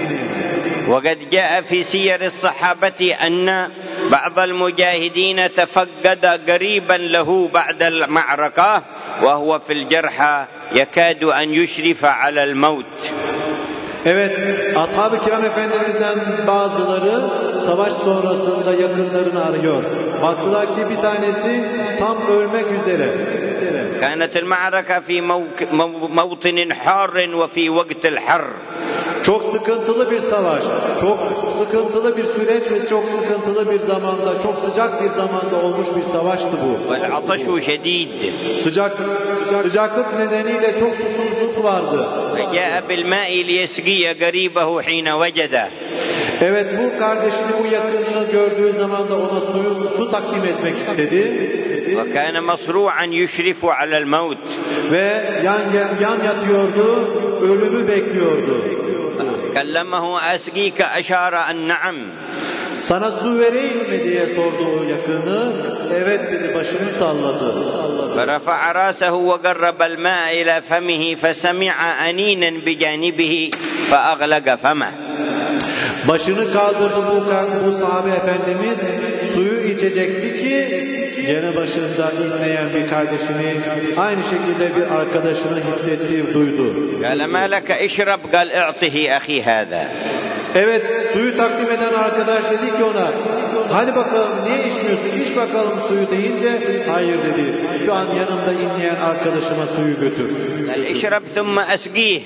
[SPEAKER 1] وقد جاء في سير الصحابة أن بعض المجاهدين تفقد قريبا له بعد المعركة وهو في الجرحى يكاد أن يشرف على الموت.
[SPEAKER 2] Evet, ashab-ı kiram efendimizden bazıları savaş sonrasında yakınlarını arıyor. Baktılar ki bir tanesi tam ölmek üzere.
[SPEAKER 1] كانت المعركة في موطن حار وفي وقت الحر.
[SPEAKER 2] Çok sıkıntılı bir savaş, çok sıkıntılı bir süreç ve çok sıkıntılı bir zamanda, çok sıcak bir zamanda olmuş bir savaştı bu.
[SPEAKER 1] والعطش شديد.
[SPEAKER 2] Sıcaklık nedeniyle çok susuzluk vardı.
[SPEAKER 1] فجاء بالماء ليسقي قريبه حين وجده.
[SPEAKER 2] Evet, bu kardeşini, bu yakınını gördüğü zaman da ona su takdim etmek istedi.
[SPEAKER 1] وكان مصروعا يشرف على الموت.
[SPEAKER 2] Ve yan yatıyordu, ölümü bekliyordu.
[SPEAKER 1] كلمه أسقيك أشار النعم.
[SPEAKER 2] Sana su vereyim mi diye sordu o yakını. Evet dedi, başını salladı.
[SPEAKER 1] فرفع راسه وقرب الماء إلى فمه فسمع أنينا بجانبه فأغلق فمه.
[SPEAKER 2] Başını kaldırdı bu sahabe efendimiz, suyu içecekti ki yanı başında inleyen bir kardeşini, aynı şekilde bir arkadaşını hissettiği duydu.
[SPEAKER 1] قال ما لك اشرب قال اعطه أخي هذا.
[SPEAKER 2] Evet, suyu takdim eden arkadaş dedi ki ona, hadi bakalım niye içmiyorsun, iç bakalım suyu deyince, hayır dedi, şu an yanımda inleyen arkadaşıma suyu götür.
[SPEAKER 1] قال اشرب ثم أسقيه.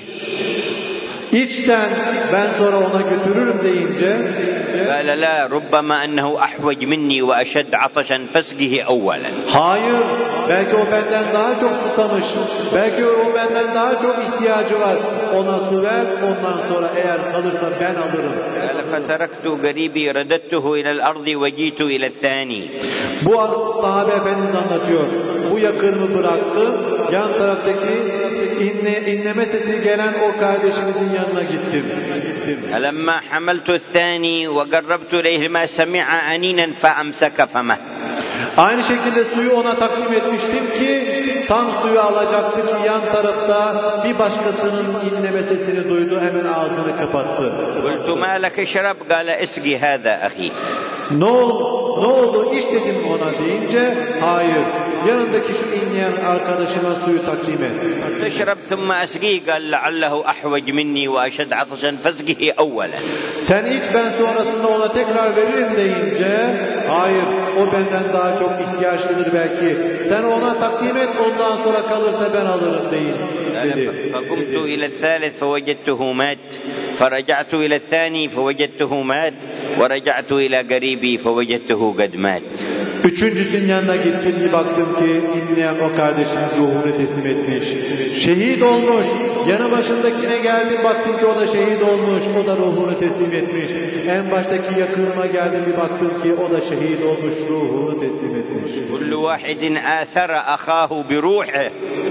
[SPEAKER 2] İç sen, ben sonra ona götürürüm deyince,
[SPEAKER 1] قال لا ربما أنه أحوج مني وأشد عطشا فاسقه أولا.
[SPEAKER 2] Hayır, belki o benden daha çok susamış, belki o benden daha çok ihtiyacı var. Ona su ver, ondan sonra eğer kalırsa ben alırım.
[SPEAKER 1] قال فتركت قريبي رددته إلى الأرض وجيت إلى الثاني.
[SPEAKER 2] Bu sahabe efendimiz anlatıyor. Bu yakınımı bıraktım, yan taraftaki inleme sesi gelen o kardeşimizin yanına gittim.
[SPEAKER 1] فلما حملت الثاني وقربت إليه ما سمع أنينا فأمسك فمه.
[SPEAKER 2] Aynı şekilde suyu ona takdim etmiştim ki tam suyu alacaktı ki yan tarafta bir başkasının inleme sesini duydu, hemen ağzını kapattı.
[SPEAKER 1] قلت ما لك اشرب قال اسقي هذا أخي.
[SPEAKER 2] Ne oldu iç dedim ona deyince, hayır, yanındaki şu inleyen arkadaşıma suyu takdim et.
[SPEAKER 1] تشرب ثم أسقيه قال لعله أحوج مني وأشد عطشا فاسقه أولا.
[SPEAKER 2] Sen iç, ben sonrasında ona tekrar veririm deyince, hayır, o benden daha çok ihtiyaçlıdır belki. Sen ona takdim et, ondan sonra kalırsa ben alırım deyin.
[SPEAKER 1] فقمت إلى الثالث فوجدته مات فرجعت إلى الثاني فوجدته مات ورجعت إلى قريبي فوجدته قد مات.
[SPEAKER 2] Üçüncüsünün yanına gittim, bir baktım ki inleyen o kardeşimiz ruhunu teslim etmiş. Şehit olmuş. Yanı başındakine geldim, baktım ki o da şehit olmuş. O da ruhunu teslim etmiş. En baştaki yakınıma geldim, bir baktım ki o da şehit olmuş, ruhunu teslim etmiş.
[SPEAKER 1] كل واحد آثر أخاه بروحه.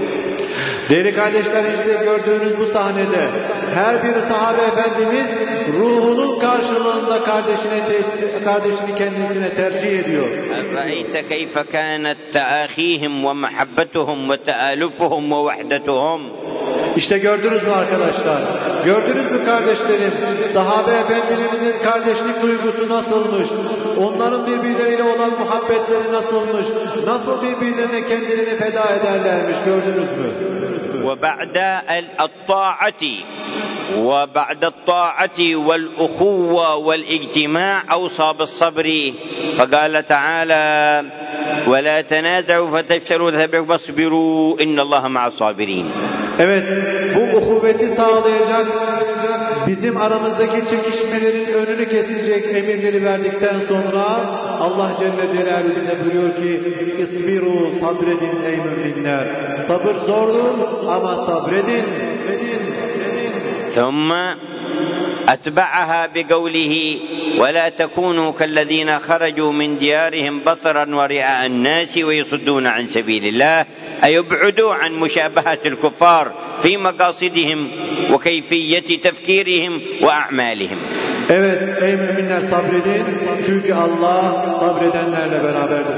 [SPEAKER 2] Değerli kardeşler, işte gördüğünüz bu sahnede her bir sahabe efendimiz ruhunun karşılığında kardeşini kendisine tercih ediyor.
[SPEAKER 1] رأيت كيف كانت تآخيهم ومحبتهم وتآلفهم ووحدتهم.
[SPEAKER 2] İşte gördünüz mü arkadaşlar? Gördünüz mü kardeşlerim? Sahabe efendilerimizin kardeşlik duygusu nasılmış? Onların birbirleriyle olan muhabbetleri nasılmış? Nasıl birbirlerine kendilerini feda ederlermiş? Gördünüz mü?
[SPEAKER 1] وبعد الطاعة والأخوة والاجتماع أوصى بالصبر فقال تعالى ولا تنازعوا فتفشلوا وتذهب ريحكم واصبروا إن الله مع الصابرين.
[SPEAKER 2] Evet, bu ukubeti sağlayacak, bizim aramızdaki çekişmelerin önünü kesecek emirleri verdikten sonra Allah Celle Celaluhu bize buyuruyor ki İsbiru, sabredin ey müminler. Sabır zordur ama sabredin.
[SPEAKER 1] ثم أتبعها بقوله ولا تكونوا كالذين خرجوا من ديارهم بطرا ورئاء الناس ويصدون عن سبيل الله أيبعدوا عن مشابهة الكفار في مقاصدهم وكيفية تفكيرهم وأعمالهم.
[SPEAKER 2] Evet ey müminler sabredin çünkü Allah sabredenlerle beraberdir.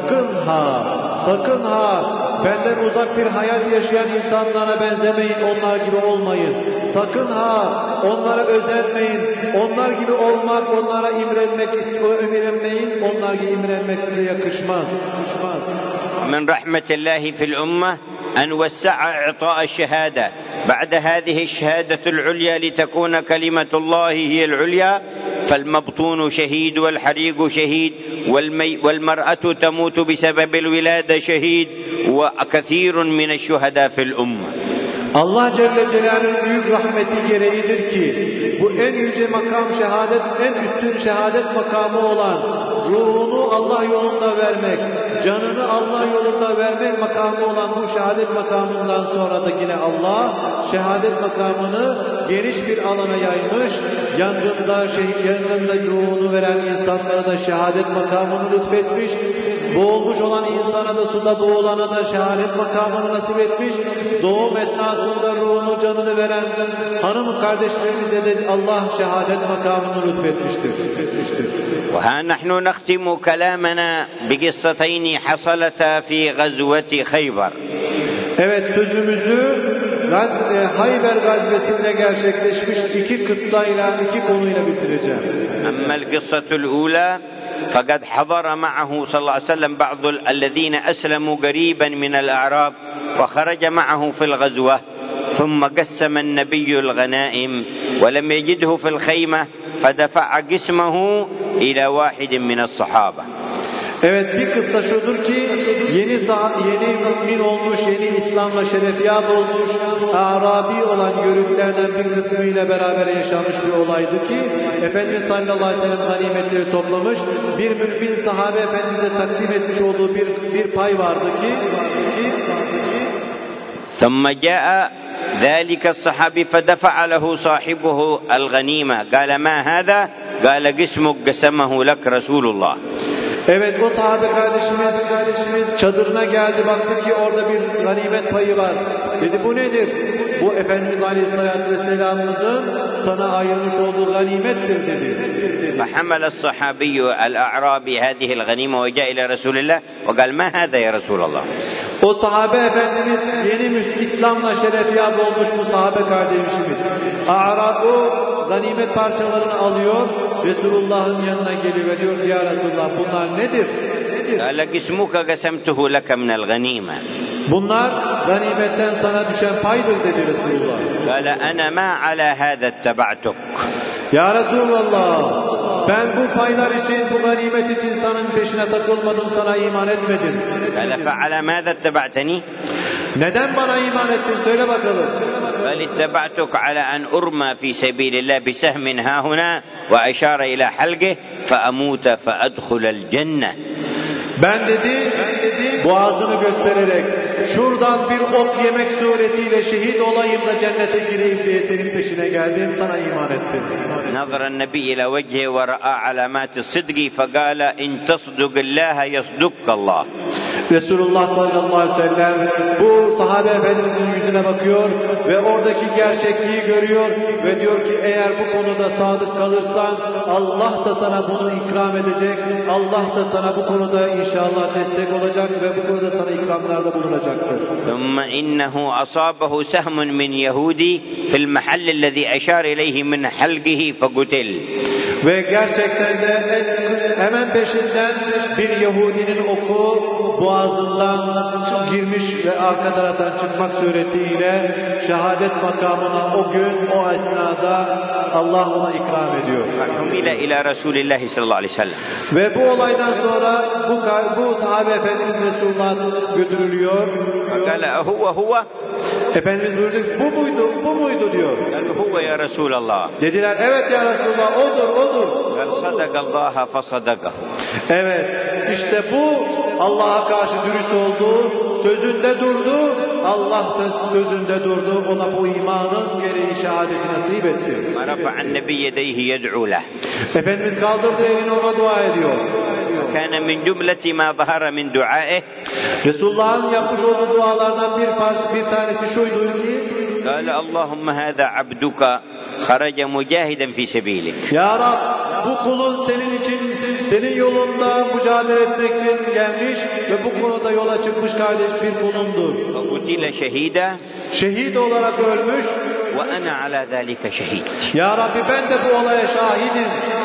[SPEAKER 2] Sakın ha benden uzak bir hayat yaşayan insanlara benzemeyin, onlar gibi olmayın. Sakın ha onlara özenmeyin, onlar gibi olmak, onlara imrenmeyin, onlar gibi imrenmek size yakışmaz.
[SPEAKER 1] من رحمة الله في الأمة أن وسع إعطاء الشهادة بعد هذه الشهادة العليا لتكون كلمة الله هي العليا فالمبطون شهيد والحريق شهيد والمرأة تموت بسبب الولادة شهيد وكثير من الشهداء في الأمة.
[SPEAKER 2] Allah Celle Celaluhu'nun büyük rahmeti gereğidir ki bu en yüce makam şehadet, en üstün şehadet makamı olan ruhunu Allah yolunda vermek, canını Allah yolunda vermek makamı olan bu şehadet makamından sonra da yine Allah şehadet makamını geniş bir alana yaymış, yangında ruhunu veren insanlara da şehadet makamını lütfetmiş, boğulmuş olan insana da suda boğulana da şehadet makamını nasip etmiş, doğum esnasında ruhunu canını veren hanım kardeşlerimize de Allah şehadet makamını lütfetmiştir.
[SPEAKER 1] وها نحن نختم كلامنا بقصتين حصلتا في غزوة خيبر.
[SPEAKER 2] Evet sözümüzü Hayber gazvesinde gerçekleşmiş iki kıssayla, iki konuyla bitireceğim.
[SPEAKER 1] أما القصة الأولى فقد حضر معه صلى الله عليه وسلم بعض الذين أسلموا قريبا من الأعراب وخرج معه في الغزوة ثم قسم النبي الغنائم ولم يجده في الخيمة فدفع قسمه إلى واحد من الصحابة.
[SPEAKER 2] Evet bir kıssa şudur ki yeni mümin olmuş, yeni İslam'la şerefyab olmuş, Arabi olan yörüklerden bir kısmıyla beraber yaşanmış bir olaydı ki Efendimiz sallallahu aleyhi ve sellem ganimetleri toplamış, bir mümin sahabe Efendimiz'e takdim etmiş olduğu bir pay vardı ki
[SPEAKER 1] ثم جاء ذلك الصحابي فدفع له صاحبه الغنيمة قال ما هذا قال قسمك قسمه لك رسول الله.
[SPEAKER 2] Evet o sahabe kardeşimiz çadırına geldi, baktı ki orada bir ganimet payı var. Dedi bu nedir? Bu Efendimiz Aleyhisselatü Vesselam'ımızın sana ayırmış olduğu ganimettir dedi.
[SPEAKER 1] فحمل الصحابي الأعرابي هذه الغنيمة وجاء إلى رسول الله وقال ما هذا يا رسول الله.
[SPEAKER 2] O sahabe Efendimiz yeni İslam'la şerefyab olmuş bu sahabe kardeşimiz. O ganimet parçalarını alıyor, Resulullah'ın yanına geliyor ve diyor ya Resulullah bunlar nedir?
[SPEAKER 1] قال قسمك قسمته لك من الغنيمة.
[SPEAKER 2] Bunlar ganimetten sana düşen paydır dedi Resulullah.
[SPEAKER 1] قال أنا ما على هذا اتبعتك.
[SPEAKER 2] Ya Resulullah ben bu paylar için, bu ganimet için senin peşine takılmadım, sana iman etmedim.
[SPEAKER 1] قال فعلى ماذا اتبعتني؟
[SPEAKER 2] Neden bana iman ettin söyle bakalım.
[SPEAKER 1] بل اتبعتك على أن أرمى في سبيل الله بسهم ها هنا وأشار إلى حلقه فأموت فأدخل الجنة.
[SPEAKER 2] Ben dedi boğazını göstererek şuradan bir ok yemek suretiyle şehit olayım da cennete gireyim diye senin peşine geldim, sana iman ettim.
[SPEAKER 1] نظر النبي إلى وجهه ورأى علامات الصدق فقال إن تصدق الله يصدق الله.
[SPEAKER 2] Resulullah sallallahu aleyhi ve sellem bu sahabe efendimizin yüzüne bakıyor ve oradaki gerçekliği görüyor ve diyor ki eğer bu konuda sadık kalırsan Allah da sana bunu ikram edecek. Allah da sana bu konuda inşallah destek olacak ve bu konuda sana ikramlarda bulunacaktır.
[SPEAKER 1] ثم إنه أصابه سهم من يهودي في المحل الذي أشار إليه من حلقه فقتل.
[SPEAKER 2] Ve gerçekten de hemen peşinden bir Yahudinin oku boğazından girmiş ve arka taraftan çıkmak suretiyle şehadet makamına o gün, o esnada Allah ona ikram ediyor.
[SPEAKER 1] حمل إلى رسول الله صلى الله عليه وسلم.
[SPEAKER 2] Ve bu olaydan sonra bu sahabe efendimiz Resulullah'a götürülüyor.
[SPEAKER 1] قال هو
[SPEAKER 2] Efendimiz buyurdu, bu muydu diyor.
[SPEAKER 1] قالوا هو يا رسول الله.
[SPEAKER 2] Dediler evet ya Resulullah, odur.
[SPEAKER 1] قال صدق الله فصدقه.
[SPEAKER 2] Evet, işte bu Allah'a karşı dürüst oldu, sözünde durdu, Allah da sözünde durdu, ona bu imanın gereği şehadeti nasip etti.
[SPEAKER 1] رفع النبي يديه يدعو له.
[SPEAKER 2] Efendimiz kaldırdı elini, ona dua ediyor.
[SPEAKER 1] كان من جملة ما ظهر من دعائه
[SPEAKER 2] Resulullah'ın yapmış olduğu dualardan bir tanesi şuydu ki,
[SPEAKER 1] قال اللهم هذا عبدك خرج مجاهدا في سبيلك.
[SPEAKER 2] Ya Rab, bu kulun senin için, senin yolunda mücadele etmek için gelmiş ve bu konuda yola çıkmış kardeş bir kulundur.
[SPEAKER 1] فقتل شهيدا
[SPEAKER 2] Şehit olarak ölmüş.
[SPEAKER 1] وأنا على ذلك شهيد.
[SPEAKER 2] Ya Rabbi, ben de bu olaya şahidim.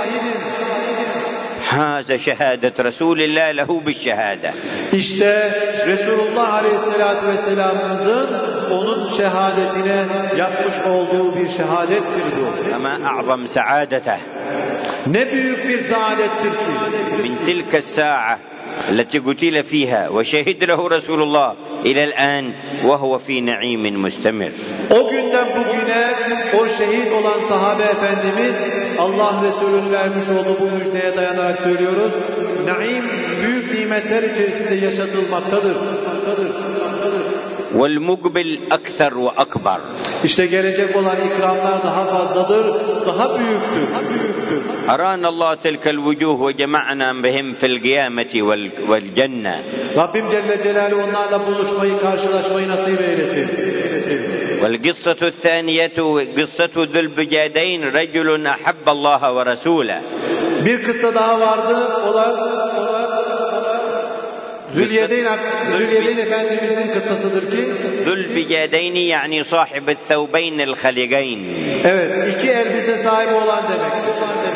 [SPEAKER 1] هذا شهادة رسول الله له بالشهادة.
[SPEAKER 2] İşte Resulullah Aleyhisselatü Vesselam'ımızın onun şehadetine yapmış olduğu bir şehadettir bu.
[SPEAKER 1] فما أعظم سعادته
[SPEAKER 2] Ne büyük bir saadettir ki.
[SPEAKER 1] من تلك الساعة التي قتل فيها وشهد له رسول الله إلى الآن وهو في نعيم مستمر.
[SPEAKER 2] O günden bugüne o şehit olan sahabe efendimiz, Allah Resulü'nün vermiş olduğu bu müjdeye dayanarak söylüyoruz, naim, büyük nimetler içerisinde yaşatılmaktadır.
[SPEAKER 1] والمقبل أكثر وأكبر.
[SPEAKER 2] İşte gelecek olan ikramlar daha fazladır, daha büyüktür.
[SPEAKER 1] أرانا الله تلك الوجوه وجمعنا بهم في القيامة والجنة.
[SPEAKER 2] Rabbim Celle Celaluhu onlarla buluşmayı, karşılaşmayı nasip eylesin.
[SPEAKER 1] والقصة الثانية قصة ذو البجادين رجل أحب الله ورسوله.
[SPEAKER 2] Bir kıssa daha vardı. O da Zülyedeyn Efendimizin kıssasıdır ki,
[SPEAKER 1] ذو البجادين يعني صاحب الثوبين الخليجين.
[SPEAKER 2] Evet, iki elbise sahibi olan demektir.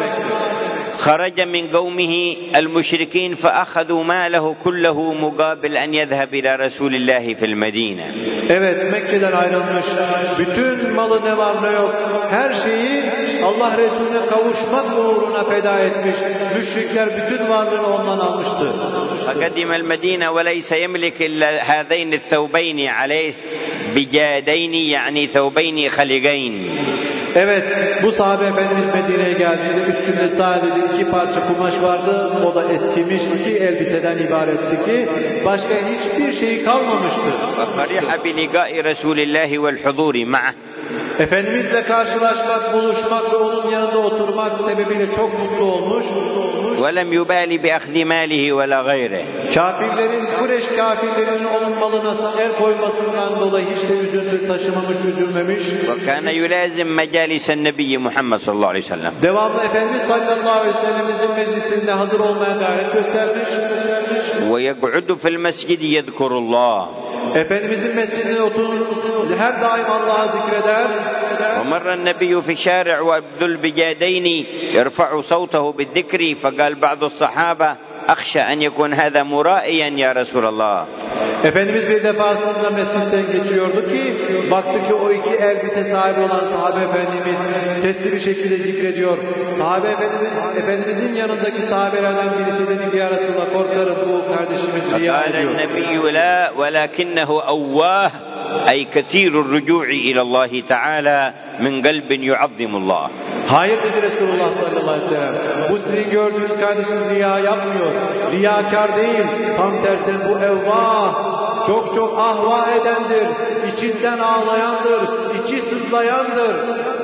[SPEAKER 1] خرج من قومه المشركين فأخذوا ماله كله مقابل أن يذهب إلى رسول الله في المدينة.
[SPEAKER 2] Evet, Mekke'den ayrılmış. Bütün malı ne var ne yok, her şeyi Allah Resulüne kavuşmak uğruna feda etmiş. Müşrikler bütün varlığını ondan almıştı.
[SPEAKER 1] فقدم المدينة وليس يملك إلا هذين الثوبين عليه بجادين يعني ثوبين خليجين.
[SPEAKER 2] Evet, bu sahabe Efendimiz Medine'ye geldiğinde üstünde sadece iki parça kumaş vardı. O da eskimiş, iki elbiseden ibaretti ki başka hiçbir şey kalmamıştı.
[SPEAKER 1] ففرح بلقاء رسول الله والحضور معه.
[SPEAKER 2] Efendimizle karşılaşmak, buluşmak ve onun yanında oturmak sebebiyle çok mutlu olmuş.
[SPEAKER 1] ولم يبالي بأخذ ماله ولا غيره.
[SPEAKER 2] Kafirlerin, Kureyş kafirlerinin onun malına el koymasından dolayı hiç de üzüntü taşımamış, üzülmemiş.
[SPEAKER 1] وكان يلازم مجالس النبي محمد صلى الله عليه وسلم.
[SPEAKER 2] Devamlı Efendimiz sallallahu aleyhi ve sellem'imizin meclisinde hazır olmaya gayret göstermiş.
[SPEAKER 1] ويقعد في المسجد يذكر الله.
[SPEAKER 2] Efendimizin mescidine oturur, her daim Allah'ı zikreder.
[SPEAKER 1] ومر النبي في شارع وذو البجادين يرفع صوته بالذكر فقال بعض الصحابة أخشى أن يكون هذا مرائيا يا رسول الله.
[SPEAKER 2] Efendimiz bir defasında mescitten geçiyordu ki baktı ki o iki elbise sahibi olan sahabe efendimiz sesli bir şekilde zikrediyor. Sahabe efendimizin yanındaki sahabelerden birisi dedi ki ya Resulallah, korkarım bu kardeşimiz riya
[SPEAKER 1] فقال
[SPEAKER 2] ediyor.
[SPEAKER 1] النبي لا ولكنه أواه أي كثير الرجوع إلى الله تعالى من قلب يعظم الله.
[SPEAKER 2] Hayır dedi Resulullah sallallahu aleyhi ve sellem. Bu sizin gördüğünüz kardeşiniz riya yapmıyor. Riyakar değil. Tam tersine bu evvah. Çok ahva edendir. İçinden ağlayandır. İçi sızlayandır.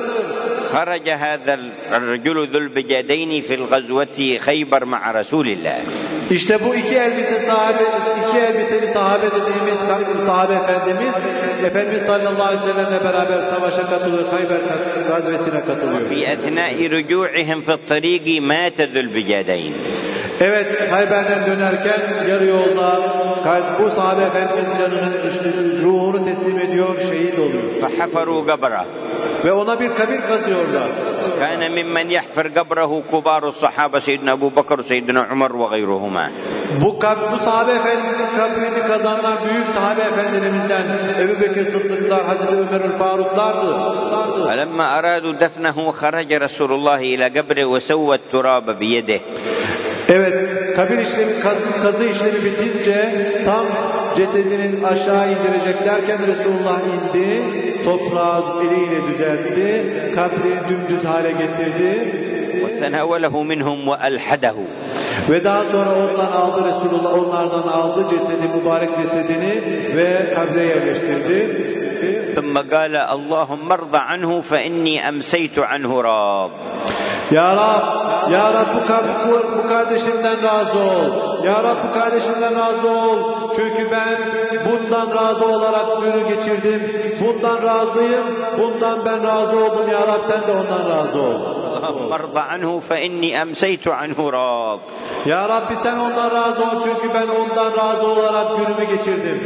[SPEAKER 1] خرج هذا الرجل ذو البجادين في الغزوة خيبر مع رسول الله.
[SPEAKER 2] İşte bu iki elbiseli sahabe dediğimiz sahabe Efendimiz sallallahu aleyhi ve sellemle beraber savaşa katılıyor, Hayber gazvesine katılıyor.
[SPEAKER 1] في أثناء رجوعهم في الطريق مات ذو البجادين.
[SPEAKER 2] Evet, Hayber'den dönerken yarı yolda bu sahabe Efendimiz ruhunu teslim ediyor, şehit oluyor.
[SPEAKER 1] فحفروا قبره.
[SPEAKER 2] Ve ona bir kabir kazıyorlar.
[SPEAKER 1] كان ممن يحفر قبره كبار الصحابة سيدنا أبو بكر سيدنا عمر وغيرهما.
[SPEAKER 2] Bu sahabe efendimizin kabrini kazanlar büyük sahabe efendilerimizden Ebu Bekir Sıddıklar, Hazreti Ömer'ül Faruklardı.
[SPEAKER 1] فلما أرادوا دفنه خرج رسول الله إلى قبره وسوى التراب بيده.
[SPEAKER 2] Evet, kabir işlemi, kazı işlemi bitince tam cesedini aşağı indireceklerken Resulullah indi, toprağı eliyle düzeltti, kabrini dümdüz hale getirdi.
[SPEAKER 1] وتناوله منهم وألحده.
[SPEAKER 2] Ve daha sonra onlardan aldı mübarek cesedini ve kabre yerleştirdi.
[SPEAKER 1] ثم قال اللهم ارض عنه فإني أمسيت عنه راض.
[SPEAKER 2] Ya Rab bu kardeşimden razı ol. Ya Rab bu kardeşimden razı ol. Çünkü ben bundan razı olarak günü geçirdim. Bundan razıyım. Bundan ben razı oldum. Ya Rab sen de ondan razı ol.
[SPEAKER 1] اللهم ارض عنه فإني أمسيت عنه راض.
[SPEAKER 2] Ya Rabbi sen ondan razı ol. Çünkü ben ondan razı olarak günümü geçirdim.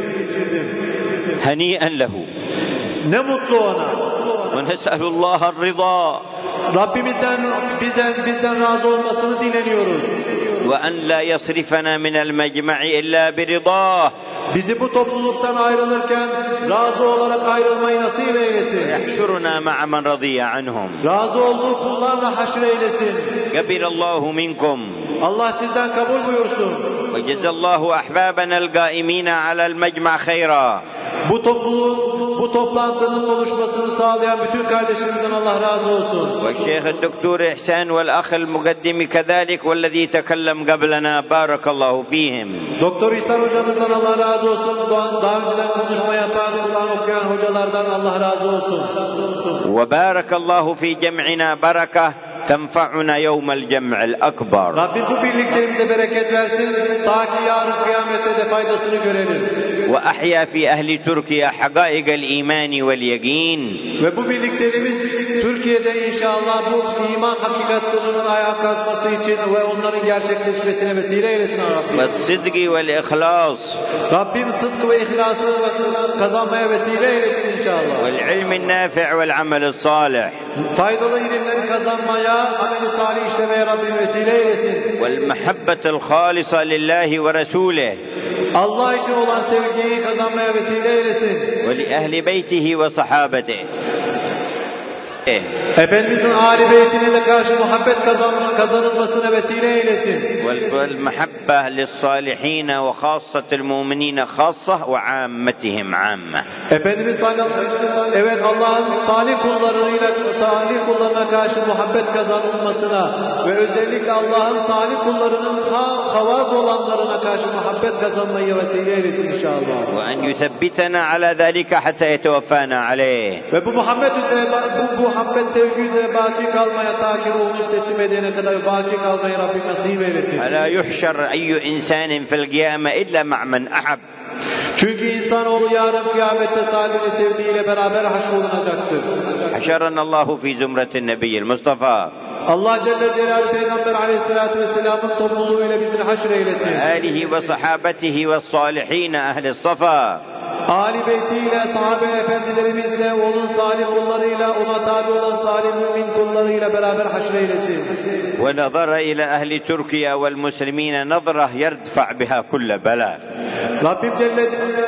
[SPEAKER 1] هنيئا له.
[SPEAKER 2] Ne mutlu ona.
[SPEAKER 1] ونسأل الله الرضا.
[SPEAKER 2] Rabbimizden bizden razı olmasını dileniyoruz.
[SPEAKER 1] وأن لا يصرفنا من المجمع إلا برضاه.
[SPEAKER 2] Bizi bu topluluktan ayrılırken razı olarak ayrılmayı nasip eylesin.
[SPEAKER 1] يحشرنا مع من رضي عنهم.
[SPEAKER 2] Razı olduğu kullarla haşr eylesin.
[SPEAKER 1] قبل الله منكم.
[SPEAKER 2] Allah sizden kabul buyursun.
[SPEAKER 1] وجزى الله أحبابنا القائمين على المجمع خيرا.
[SPEAKER 2] Bu toplantının oluşmasını sağlayan bütün kardeşlerimizden Allah razı olsun.
[SPEAKER 1] والشيخ الدكتور إحسان والأخ المقدم كذلك والذي تكلم قبلنا بارك الله فيهم.
[SPEAKER 2] Doktor İhsan hocamızdan Allah razı olsun. Daha önceden konuşma yapan, Kur'an okuyan hocalardan Allah razı olsun.
[SPEAKER 1] وبارك الله في جمعنا بركة تنفعنا يوم الجمع الأكبر.
[SPEAKER 2] Rabbim bu birliklerimize bereket versin. Ta ki yarın kıyamette de faydasını görelim.
[SPEAKER 1] وأحيا في أهل تركيا حقائق الإيمان واليقين.
[SPEAKER 2] Ve bu birliklerimiz Türkiye'de inşallah bu iman hakikatlerinin ayağa kalkması için ve onların gerçekleşmesine vesile eylesin Rabbim.
[SPEAKER 1] والصدق والإخلاص.
[SPEAKER 2] Rabbim sıdkı ve ihlası kazanmaya vesile eylesin inşallah.
[SPEAKER 1] والعلم النافع والعمل الصالح.
[SPEAKER 2] Faydalı ilimleri kazanmaya, ameli salih işlemeye Rabbim vesile eylesin.
[SPEAKER 1] والمحبة الخالصة لله ورسوله.
[SPEAKER 2] Allah için olan sevgiyi kazanmaya vesile eylesin.
[SPEAKER 1] ولأهل بيته وصحابته.
[SPEAKER 2] Efendimizin âli beytine de karşı muhabbet kazanılmasına vesile eylesin.
[SPEAKER 1] والمحبة للصالحين وخاصة المؤمنين خاصة وعامتهم عامة.
[SPEAKER 2] Efendimiz evet Allah'ın salih kullarına karşı muhabbet kazanılmasına ve özellikle Allah'ın salih kullarının havaz olanlarına karşı muhabbet kazanmayı vesile eylesin inşallah.
[SPEAKER 1] وأن يثبتنا على ذلك حتى يتوفانا عليه.
[SPEAKER 2] Ve bu muhabbet üzere bu muhabbet sevgi üzere baki kalmaya ta ki ruhunu teslim edene kadar baki kalmayı Rabbim nasip eylesin.
[SPEAKER 1] ألا يحشر أي إنسان في القيامة إلا مع من أحب.
[SPEAKER 2] Çünkü insanoğlu yarın kıyamette salih ve sevdiğiyle beraber haşrolunacaktır.
[SPEAKER 1] حشرنا الله في زمرة النبي المصطفى.
[SPEAKER 2] Allah Celle Celaluhu Peygamber Aleyhisselatü Vesselam'ın topluluğuyla bizi haşr eylesin.
[SPEAKER 1] آله وصحابته والصالحين أهل الصفا.
[SPEAKER 2] Ali beytiyle, sahabe efendilerimizle, onun salih kullarıyla, ona tabi olan salih mümin kullarıyla beraber haşr eylesin.
[SPEAKER 1] ونظر إلى أهل تركيا والمسلمين نظرة يردفع بها كل بلاء.
[SPEAKER 2] Rabbim Celle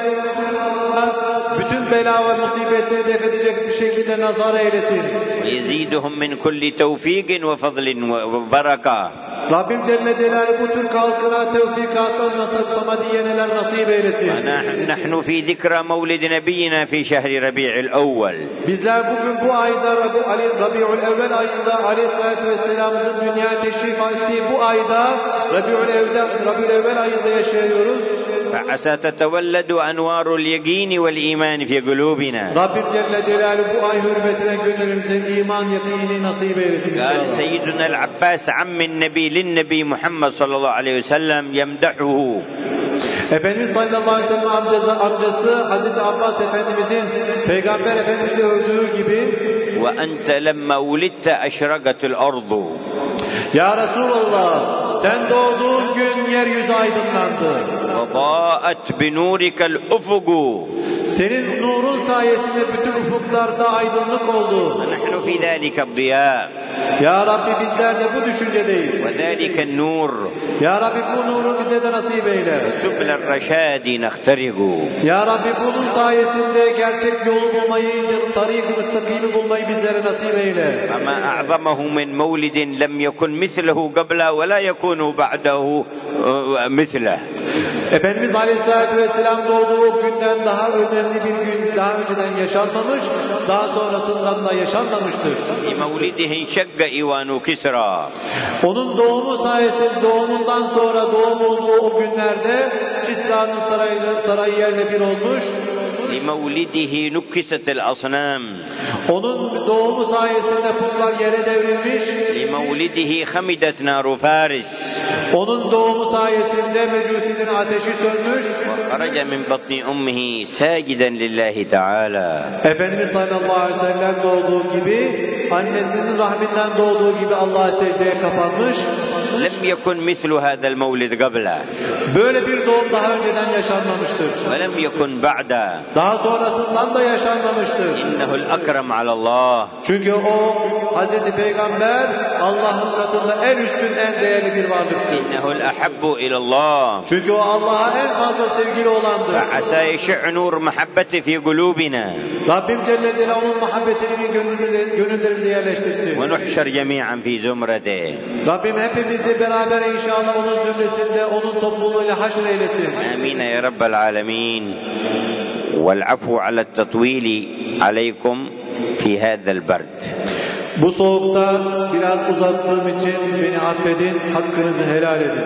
[SPEAKER 2] Celaluhu bütün bela ve musibetleri def edecek bir şekilde nazar eylesin.
[SPEAKER 1] ويزيدهم من كل توفيق وفضل وبركة.
[SPEAKER 2] Rabbim Celle Celaluhu bu Türk halkına tevfikattan nasip samadiyeneler nasip eylesin.
[SPEAKER 1] نحن في ذكرى مولد نبينا في شهر ربيع الأول.
[SPEAKER 2] Bizler bugün bu ayda Rabi'ül Evvel ayında Aleyhisselatü Vesselam'ın dünyaya teşrif ettiği bu ayda Rabi'ül Evvel ayında yaşıyoruz.
[SPEAKER 1] فعسى تتولد أنوار اليقين والإيمان في قلوبنا.
[SPEAKER 2] Rabbim Celle Celaluhu bu ay hürmetine gönlümüze iman yakini nasip eylesin.
[SPEAKER 1] قال سيدنا العباس عم النبي للنبي محمد صلى الله عليه وسلم يمدحه.
[SPEAKER 2] Efendimiz sallallahu aleyhi ve sellem amcası Hazreti Abbas Efendimizin Peygamber Efendimiz'i övdüğü gibi
[SPEAKER 1] وأنت لما ولدت أشرقت الأرض.
[SPEAKER 2] Ya Resulallah sen doğduğun gün yeryüzü aydınlandı.
[SPEAKER 1] وضاءت بنورك الأفق.
[SPEAKER 2] Senin nurun sayesinde bütün ufuklarda aydınlık oldu.
[SPEAKER 1] ونحن في ذلك الضياء.
[SPEAKER 2] Ya Rabbi bizler de bu düşüncedeyiz.
[SPEAKER 1] وذلك النور.
[SPEAKER 2] Ya Rabbi bu nuru bize de nasip eyle.
[SPEAKER 1] سبل الرشاد نخترق.
[SPEAKER 2] Ya Rabbi bunun sayesinde gerçek yolu bulmayı, tarik-i müstakimi bulmayı bizlere nasip eyle.
[SPEAKER 1] فما أعظمه من مولد لم يكن مثله قبله ولا يكون بعده مثله.
[SPEAKER 2] Efendimiz Aleyhisselatü Vesselam doğduğu günden daha önemli bir gün daha önceden yaşanmamış, daha sonrasından da yaşanmamıştır.
[SPEAKER 1] لمولده انشق إيوان كسرى.
[SPEAKER 2] Onun doğumu sayesinde doğumundan sonra doğum olduğu o günlerde Kisra'nın sarayı yerle bir olmuş.
[SPEAKER 1] لمولده نكست الأصنام.
[SPEAKER 2] Onun doğumu sayesinde putlar yere devrilmiş.
[SPEAKER 1] لمولده خمدت نار فارس.
[SPEAKER 2] Onun doğumu sayesinde Mecusilerin ateşi sönmüş.
[SPEAKER 1] وخرج من بطن أمه ساجدا لله تعالى.
[SPEAKER 2] Efendimiz sallallahu aleyhi ve sellem doğduğu gibi, annesinin rahminden doğduğu gibi Allah'a secdeye kapanmış.
[SPEAKER 1] لم يكن مثل هذا المولد قبله.
[SPEAKER 2] Böyle bir doğum daha önceden yaşanmamıştır.
[SPEAKER 1] ولم يكن بعده.
[SPEAKER 2] Daha sonrasından da yaşanmamıştır.
[SPEAKER 1] إنه الأكرم على الله.
[SPEAKER 2] Çünkü o Hazreti Peygamber Allah'ın katında en üstün, en değerli bir varlıktır.
[SPEAKER 1] إنه الأحب إلى الله.
[SPEAKER 2] Çünkü o Allah'a en fazla sevgili olandır.
[SPEAKER 1] فعسى يشع نور محبته في قلوبنا.
[SPEAKER 2] Rabbim Celle Celaluhu'nun muhabbetini gönüllerimize yerleştirsin.
[SPEAKER 1] ونحشر جميعا في زمرته.
[SPEAKER 2] Rabbim hepimizi beraber inşallah onun zümresinde, onun topluluğuyla haşr eylesin.
[SPEAKER 1] آمين يا رب العالمين. والعفو على التطويل عليكم في هذا البرد.
[SPEAKER 2] Bu soğukta biraz uzattığım için beni affedin, hakkınızı helal edin.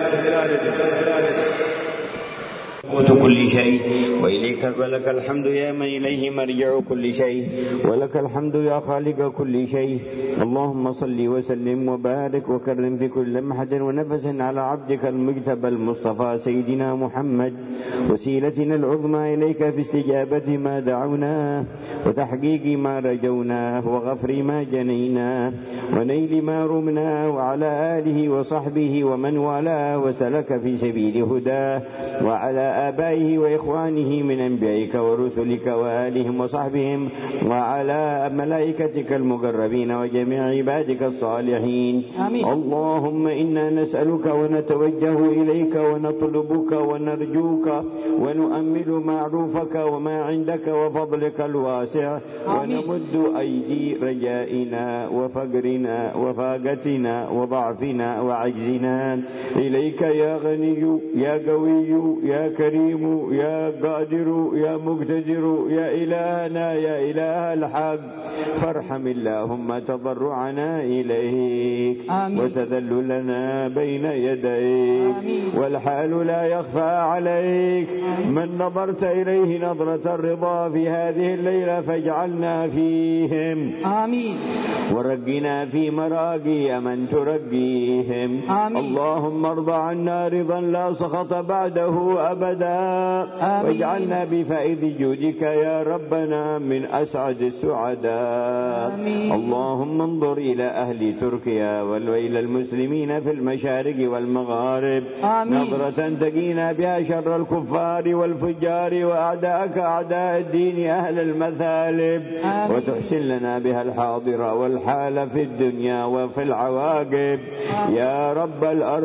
[SPEAKER 1] كل شيء وإليك ولك الحمد يا من إليه مرجع كل شيء ولك الحمد يا خالق كل شيء. اللهم صل وسلم وبارك وكرم في كل لمحة ونفس على عبدك المجتبى المصطفى سيدنا محمد وسيلتنا العظمى إليك في استجابة ما دعوناه وتحقيق ما رجوناه وغفر ما جنيناه ونيل ما رمناه وعلى آله وصحبه ومن والاه وسلك في سبيل هداه وعلى آبائه وإخوانه من أنبيائك ورسلك وآلهم وصحبهم وعلى ملائكتك المقربين وجميع عبادك الصالحين. آمين. اللهم إنا نسألك ونتوجه إليك ونطلبك ونرجوك ونؤمل معروفك وما عندك وفضلك الواسع. آمين. ونمد أيدي رجائنا وفقرنا وفاقتنا وضعفنا وعجزنا إليك يا غني يا قوي يا كريم يا قادر يا مقتدر يا إلهنا يا إله الحق. فارحم اللهم تضرعنا إليك. آمين. وتذللنا بين يديك. آمين. والحال لا يخفى عليك. من نظرت إليه نظرة الرضا في هذه الليلة فاجعلنا فيهم. آمين. ورقنا في مراقي من ترقيهم. آمين. اللهم ارض عنا رضا لا سخط بعده أبدا. واجعلنا بفائض جودك يا ربنا من أسعد السعداء. آمين. اللهم انظر إلى أهل تركيا وإلى المسلمين في المشارق والمغارب. آمين. نظرة تقينا بها شر الكفار والفجار وأعداءك أعداء الدين أهل المثالب. آمين. وتحسن لنا بها الحاضر والحال في الدنيا وفي العواقب. يا رب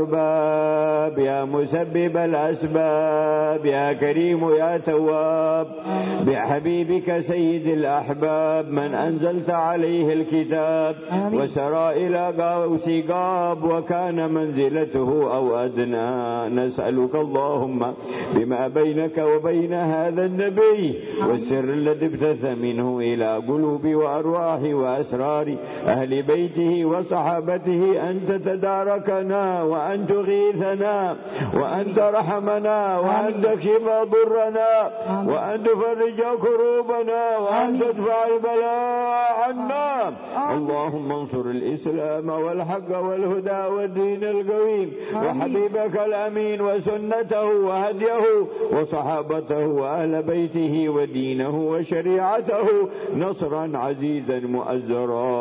[SPEAKER 1] الأرباب يا مسبب الأسباب يا كريم يا تواب بحبيبك سيد الأحباب من أنزلت عليه الكتاب وسرى إلى قوس قاب وكان منزلته أو أدنى. نسألك اللهم بما بينك وبين هذا النبي والسر الذي ابتث منه إلى قلوب وأرواح وأسرار أهل بيته وصحابته أن تتداركنا وأن تغيثنا وأن ترحمنا وأن تكشف ضرنا وأن تفرج كروبنا وأن تدفع البلاء عنا. اللهم انصر الإسلام والحق والهدى والدين القويم وحبيبك الأمين وسنته وهديه وصحابته وأهل بيته ودينه وشريعته نصرا عزيزا مؤزرا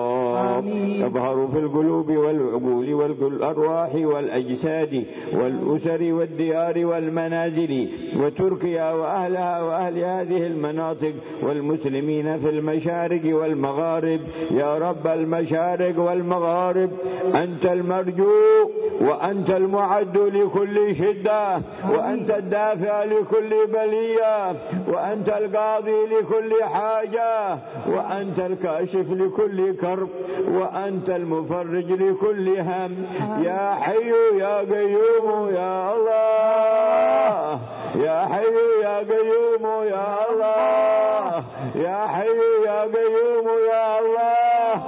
[SPEAKER 1] يظهر في القلوب والعقول والأرواح والأجساد والأسر والديار والمنازل
[SPEAKER 3] وتركيا وأهلها وأهل هذه المناطق والمسلمين في المشارق والمغارب. يا رب المشارق والمغارب أنت المرجو وأنت المعد لكل شدة، وأنت الدافع لكل بلية، وأنت القاضي لكل حاجة، وأنت الكاشف لكل كرب، وأنت المفرج لكل هم. يا حي يا قيوم يا الله، يا حي يا قيوم يا الله، يا حي يا قيوم يا الله.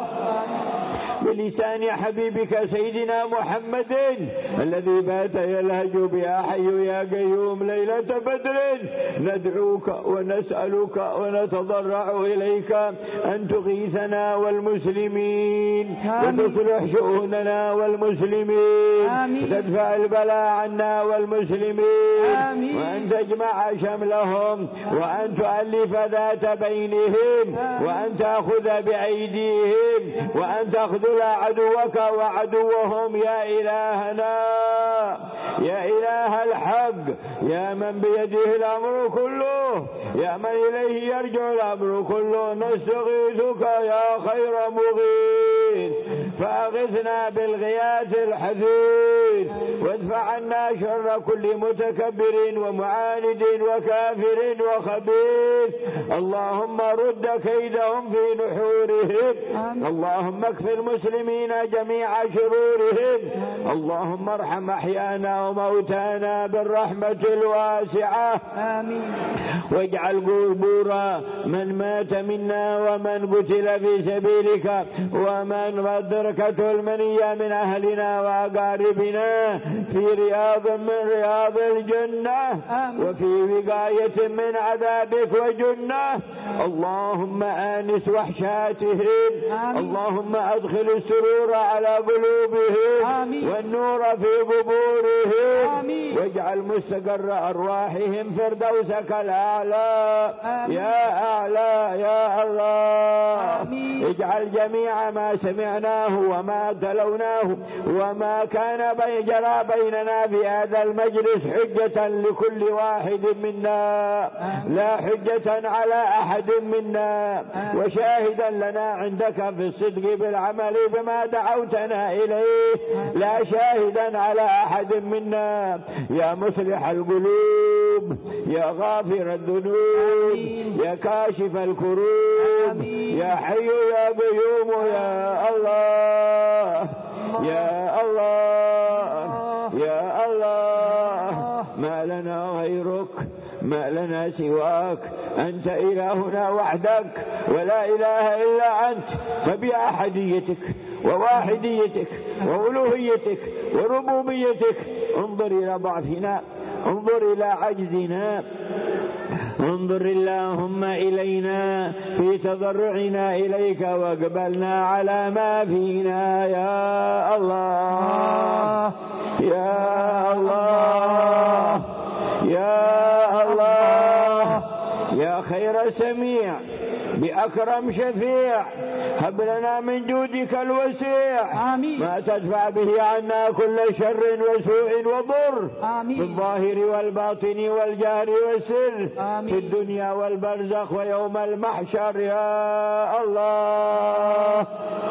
[SPEAKER 3] بلسان حبيبك سيدنا محمد الذي بات يلهج بيا حي يا قيوم ليلة بدر ندعوك ونسألك ونتضرع إليك أن تغيثنا والمسلمين، وتصلح شؤوننا والمسلمين، وتدفع البلاء عنا والمسلمين، وأن تجمع شملهم، وأن تؤلف ذات بينهم، وأن تأخذ بأيديهم، وأن تخذل عدوك وعدوهم. يا إلهنا يا إله الحق، يا من بيده الأمر كله، يا من إليه يرجع الأمر كله، نستغيثك يا خير مغيث، فأغثنا بالغياث الحثيث، وادفع عنا شر كل متكبر ومعاند وكافر وخبيث. اللهم رد كيدهم في نحورهم، اللهم اكف المسلمين جميع شرورهم، اللهم ارحم أحيانا وموتانا بالرحمة الواسعة. واجعل قبور من مات منا ومن قتل في سبيلك ومن أدركته المنية من أهلنا وأقاربنا في رياض من رياض الجنة، وفي وقاية من عذابك وجنة. اللهم آنس وحشاتهم، اللهم أدخل السرور على قلوبهم والنور في قبورهم، واجعل مستقر أرواحهم فردوسك الأعلى يا أعلى يا الله. اجعل جميع ما سمعناه وما تلوناه وما كان جرى بيننا في هذا المجلس حجة لكل واحد منا، لا حجة على أحد منا، وشاهدا لنا عندك في الصدق بالعمل بما دعوتنا إليه، لا شاهدا على أحد منا. يا مصلح القلوب، يا غافر الذنوب، يا كاشف الكروب، يا حي يا قيوم يا الله يا الله يا الله. ما لنا غيرك، ما لنا سواك، أنت إلهنا وحدك ولا إله إلا أنت. فبأحديتك وواحديتك وألوهيتك وربوبيتك انظر إلى ضعفنا، انظر إلى عجزنا، انظر اللهم إلينا في تضرعنا إليك، واقبلنا على ما فينا يا الله يا الله يا الله. يا خير سميع بأكرم شفيع، هب لنا من جودك الوسيع ما تدفع به عنا كل شر وسوء وضر، في الظاهر والباطن والجهر والسر، في الدنيا والبرزخ ويوم المحشر يا الله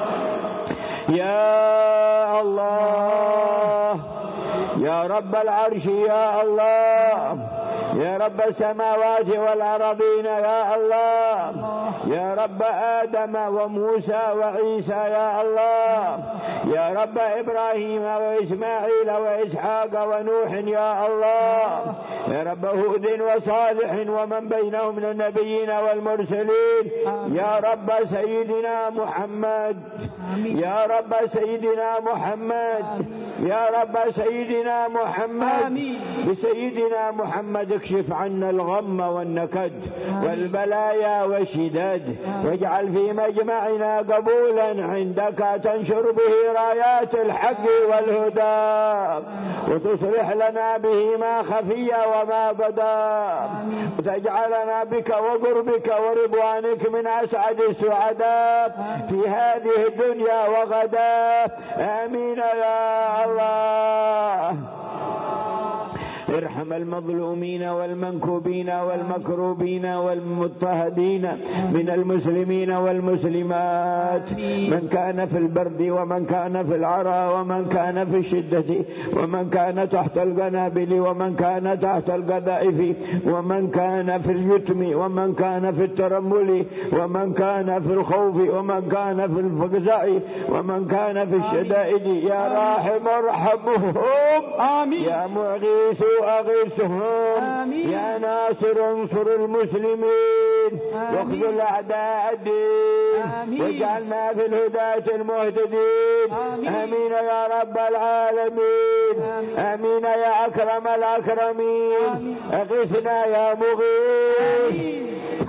[SPEAKER 3] يا الله. يا رب العرش يا الله، يا رب السماوات والأرضين يا الله، يا رب آدم وموسى وعيسى يا الله، يا رب إبراهيم وإسماعيل وإسحاق ونوح يا الله، يا رب هود وصالح ومن بينهم من النبيين والمرسلين، يا رب سيدنا محمد، يا رب سيدنا محمد، يا رب سيدنا محمد. بسيدنا محمد اكشف عنا الغم والنكد والبلايا والشداد، واجعل في مجمعنا قبولا عندك تنشر به رايات الحق والهدى، وتصلح لنا به ما خفي وما بدا، وتجعلنا بك وقربك ورضوانك من أسعد السعداء في هذه الدنيا وغدا. آمين يا الله. ارحم المظلومين والمنكوبين والمكروبين والمضطهدين من المسلمين والمسلمات، من كان في البرد ومن كان في العرى ومن كان في الشدة ومن كان تحت القنابل ومن كان تحت القذائف ومن كان في اليتم ومن كان في الترمل ومن كان في الخوف ومن كان في الفزع ومن كان في الشدائد، يا راحم ارحمهم، يا مغيث أغيثهم، يا ناصر انصر المسلمين واخذل أعداء الدين واجعلنا في الهداة المهتدين. آمين يا رب العالمين، آمين يا أكرم الأكرمين. أغثنا يا مغيث،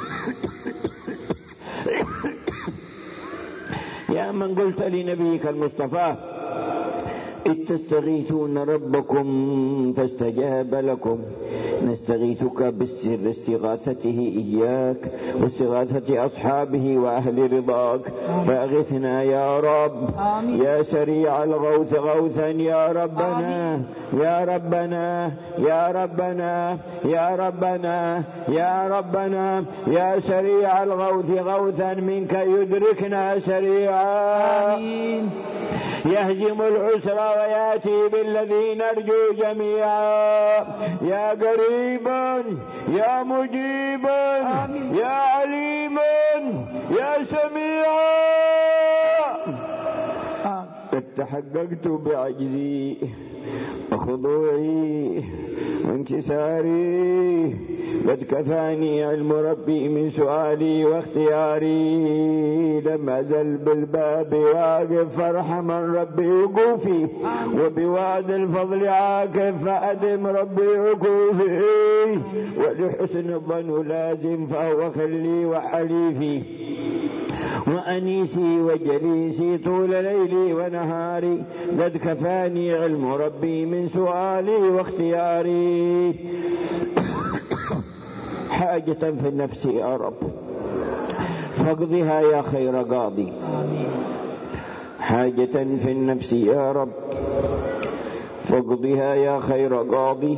[SPEAKER 3] يا من قلت لنبيك المصطفى إذ تستغيثون ربكم فاستجاب لكم، نستغيثك بالسر استغاثته إياك واستغاثة أصحابه وأهل رضاك، فأغثنا يا رب يا سريع الغوث غوثا يا ربنا يا ربنا يا ربنا يا ربنا يا ربنا يا سريع الغوث غوثا منك يدركنا سريعا، يهزم العسر وياتي بالذي نرجو جميعا، يا قريبا يا مجيبا يا عليما يا سميعا. قد تحققت بعجزي وخضوعي وانكساري، قد كفاني علم ربي من سؤالي واختياري، لم أزل بالباب واقف فارحما ربي وقوفي، وبواد الفضل عاكف فأدم ربي عكوفي، ولحسن الظن لازم فهو خلي وحليفي وأنيسي وجليسي طول ليلي ونهاري، قد كفاني علم ربي من سؤالي واختياري. حاجة في النفس يا رب فاقضها يا خير قاضي، حاجة في النفس يا رب فاقضها يا خير قاضي،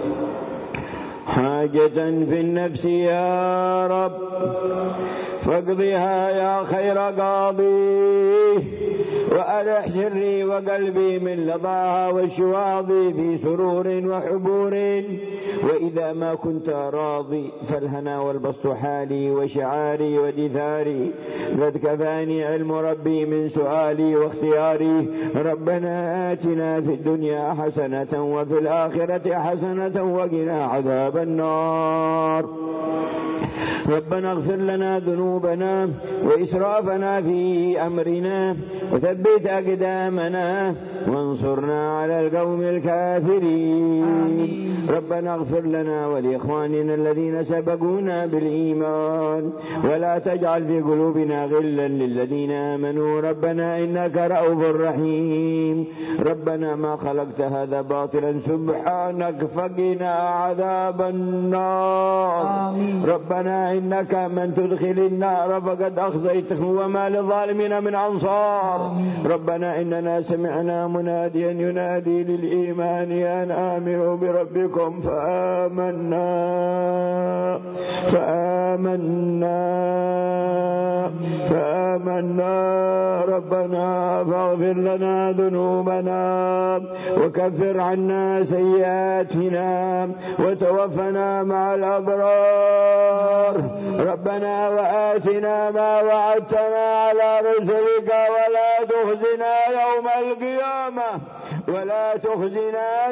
[SPEAKER 3] حاجة في النفس يا رب فاقضها يا خير قاضي، وأرح سري وقلبي من لظاها والشواظ في سرور وحبور، وإذا ما كنت راضي فالهنا والبسط حالي وشعاري ودثاري، قد كفاني علم ربي من سؤالي واختياري. ربنا آتنا في الدنيا حسنة وفي الآخرة حسنة وقنا عذاب النار. ربنا اغفر لنا ذنوبنا وإسرافنا في أمرنا وثبت أقدامنا وانصرنا على القوم الكافرين. ربنا اغفر لنا ولإخواننا الذين سبقونا بالإيمان ولا تجعل في قلوبنا غلا للذين آمنوا ربنا إنك رؤوف رحيم. ربنا ما خلقت هذا باطلا سبحانك فقنا عذاب النار. ربنا إنك من تدخل النار فقد أخزيته وما للظالمين من أنصار. ربنا إننا سمعنا مناديا ينادي للإيمان أن آمنوا بربكم فآمنا ربنا فاغفر لنا ذنوبنا وكفر عنا سيئاتنا وتوفنا مع الأبرار. ربنا وآتنا ما وعدتنا على رسلك ولا تخزنا يوم القيامة ولا تخزنا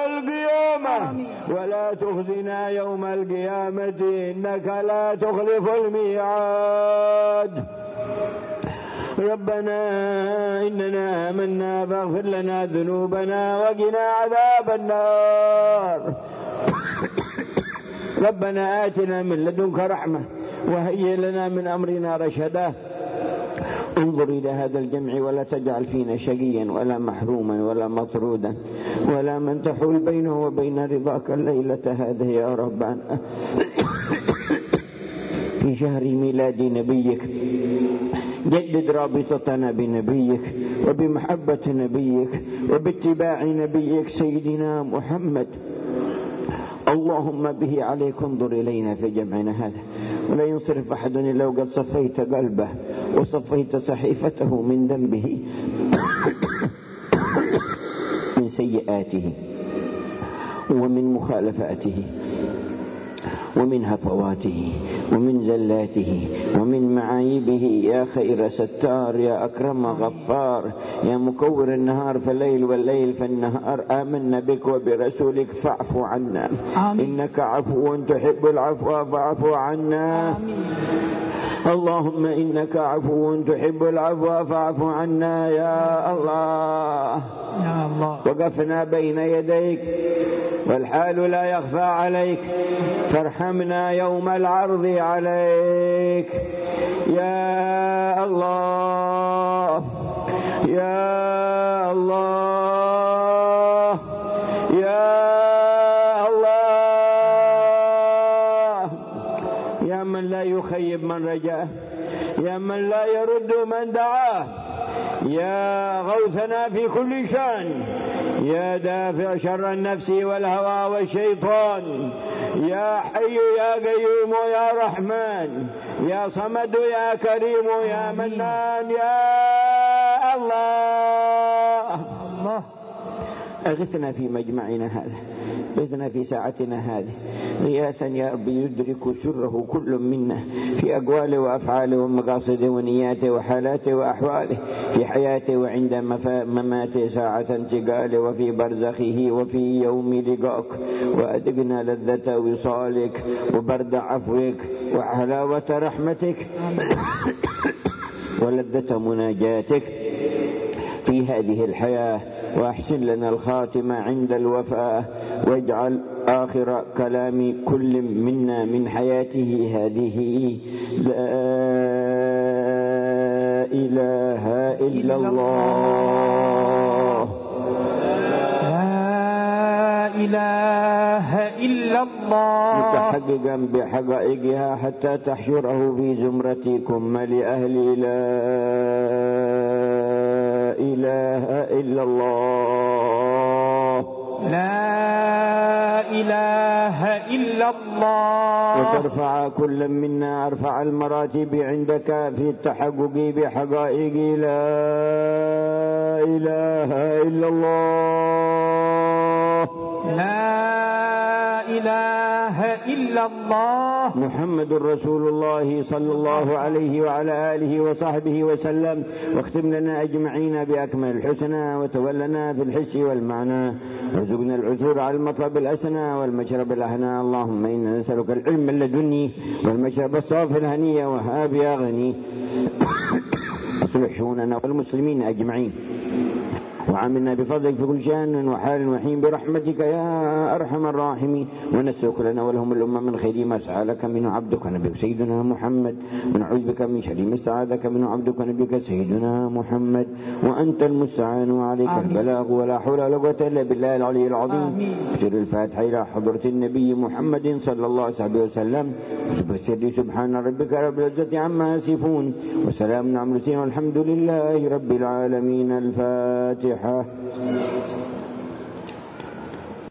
[SPEAKER 3] يوم القيامة إنك لا تخلف الميعاد. ربنا إننا آمنا فاغفر لنا ذنوبنا وقنا عذاب النار. ربنا آتنا من لدنك رحمة وهيئ لنا من أمرنا رشدا. انظر إلى هذا الجمع ولا تجعل فينا شقيا ولا محروما ولا مطرودا ولا من تحول بينه وبين رضاك الليلة هذه يا ربنا. في شهر ميلاد نبيك جدد رابطتنا بنبيك وبمحبة نبيك وباتباع نبيك سيدنا محمد اللهم به عليك انظر إلينا في جمعنا هذا، ولا ينصرف أحد إلا وقد صفيت قلبه وصفيت صحيفته من ذنبه من سيئاته ومن مخالفاته ومن هفواته ومن زلاته ومن معايبه. يا خير ستار، يا أكرم غفار، يا مكور النهار فالليل والليل فالنهار، آمنا بك وبرسولك فاعف عنا. آمين. إنك عفو تحب العفو فاعف عنا. آمين. اللهم إنك عفو تحب العفو فاعف عنا يا الله. يا الله وقفنا بين يديك والحال لا يخفى عليك، فارحمنا يوم العرض عليك يا الله يا الله يا الله، يا من لا يخيب من رجاه، يا من لا يرد من دعاه، يا غوثنا في كل شان، يا دافع شر النفس والهوى والشيطان، يا حي يا قيوم يا رحمن، يا صمد يا كريم يا منان يا الله. الله أغثنا في مجمعنا هذا، أغثنا في ساعتنا هذه غياثا يا رب يدرك سره كل منا في أقواله وأفعاله ومقاصده ونياته وحالاته وأحواله، في حياته وعند مماته، ساعة انتقاله وفي برزخه وفي يوم لقاك، وأذقنا لذة وصالك وبرد عفوك وحلاوة رحمتك ولذة مناجاتك في هذه الحياة، وأحسن لنا الخاتمة عند الوفاة، واجعل آخر كلام كل منا من حياته هذه لا إله إلا الله، لا إله إلا الله، متحققا بحقائقها حتى تحشره في زمرتكم لأهل لا إله إلا الله، لا إله إلا الله، وترفع كل منا أرفع المراتب عندك في التحقق بحقائق لا إله إلا الله، لا إله إلا الله، محمد رسول الله صلى الله عليه وعلى آله وصحبه وسلم، واختم لنا أجمعين بأكمل الحسنى، وتولنا في الحس والمعنى، وارزقنا العثور على المطلب الأسنى والمشرب الأهنى. اللهم إنا نسألك العلم اللدني والمشرب الصافي الهني وهاب يا غني. اصلح شؤوننا والمسلمين أجمعين، وعاملنا بفضلك في كل شان وحال وحين برحمتك يا أرحم الراحمين، ونسألك لنا ولهم الأمة من خير ما سألك منه عبدك نبيك سيدنا محمد، ونعوذ بك من شر ما استعاذك منه عبدك نبيك سيدنا محمد، وأنت المستعان وعليك البلاغ، ولا حول ولا قوة إلا بالله العلي العظيم. سر الفاتحة إلى حضرة النبي محمد صلى الله عليه وسلم. وسر سبحان ربك رب العزة عما يصفون، وسلام على المرسلين والحمد لله رب العالمين. الفاتحة.